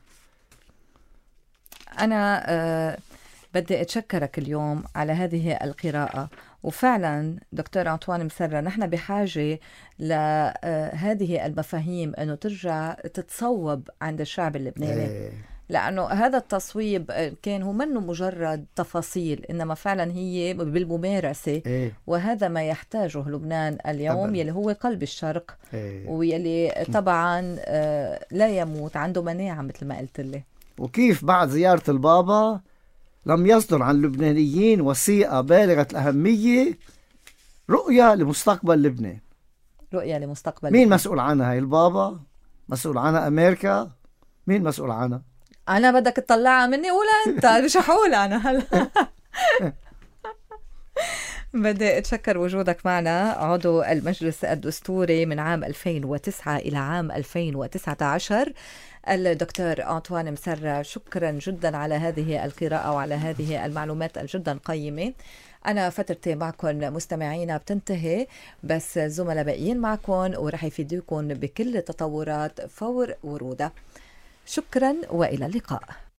أنا أه بدي أتشكرك اليوم على هذه القراءة. وفعلا دكتور أنطوان مسرة نحن بحاجة لهذه المفاهيم أنه ترجع تتصوب عند الشعب اللبناني. إيه. لأنه هذا التصويب كان هو منه مجرد تفاصيل، إنما فعلا هي بالممارسة. إيه. وهذا ما يحتاجه لبنان اليوم طبعا. يلي هو قلب الشرق. إيه. ويلي طبعا لا يموت، عنده مناعة مثل ما قلت لي. وكيف بعد زيارة البابا لم يصدر عن اللبنانيين وثيقة بالغة الأهمية، رؤية لمستقبل لبنان. رؤية لمستقبل مين لبنان. مسؤول عنها؟ هي البابا؟ مسؤول عنها أمريكا؟ مين مسؤول عنها؟ أنا بدك تطلعها مني ولا أنت؟ مش حقول أنا هلا. بدي أتشكر وجودك معنا، عضو المجلس الدستوري من عام ألفين وتسعة إلى عام ألفين وتسعة عشر، الدكتور أنطوان مسرة. شكرا جدا على هذه القراءة وعلى هذه المعلومات الجدا قيمة. أنا فترتي معكم مستمعينا بتنتهي، بس زملاء باقيين معكم ورح يفيدوكم بكل التطورات فور ورودة. شكرا وإلى اللقاء.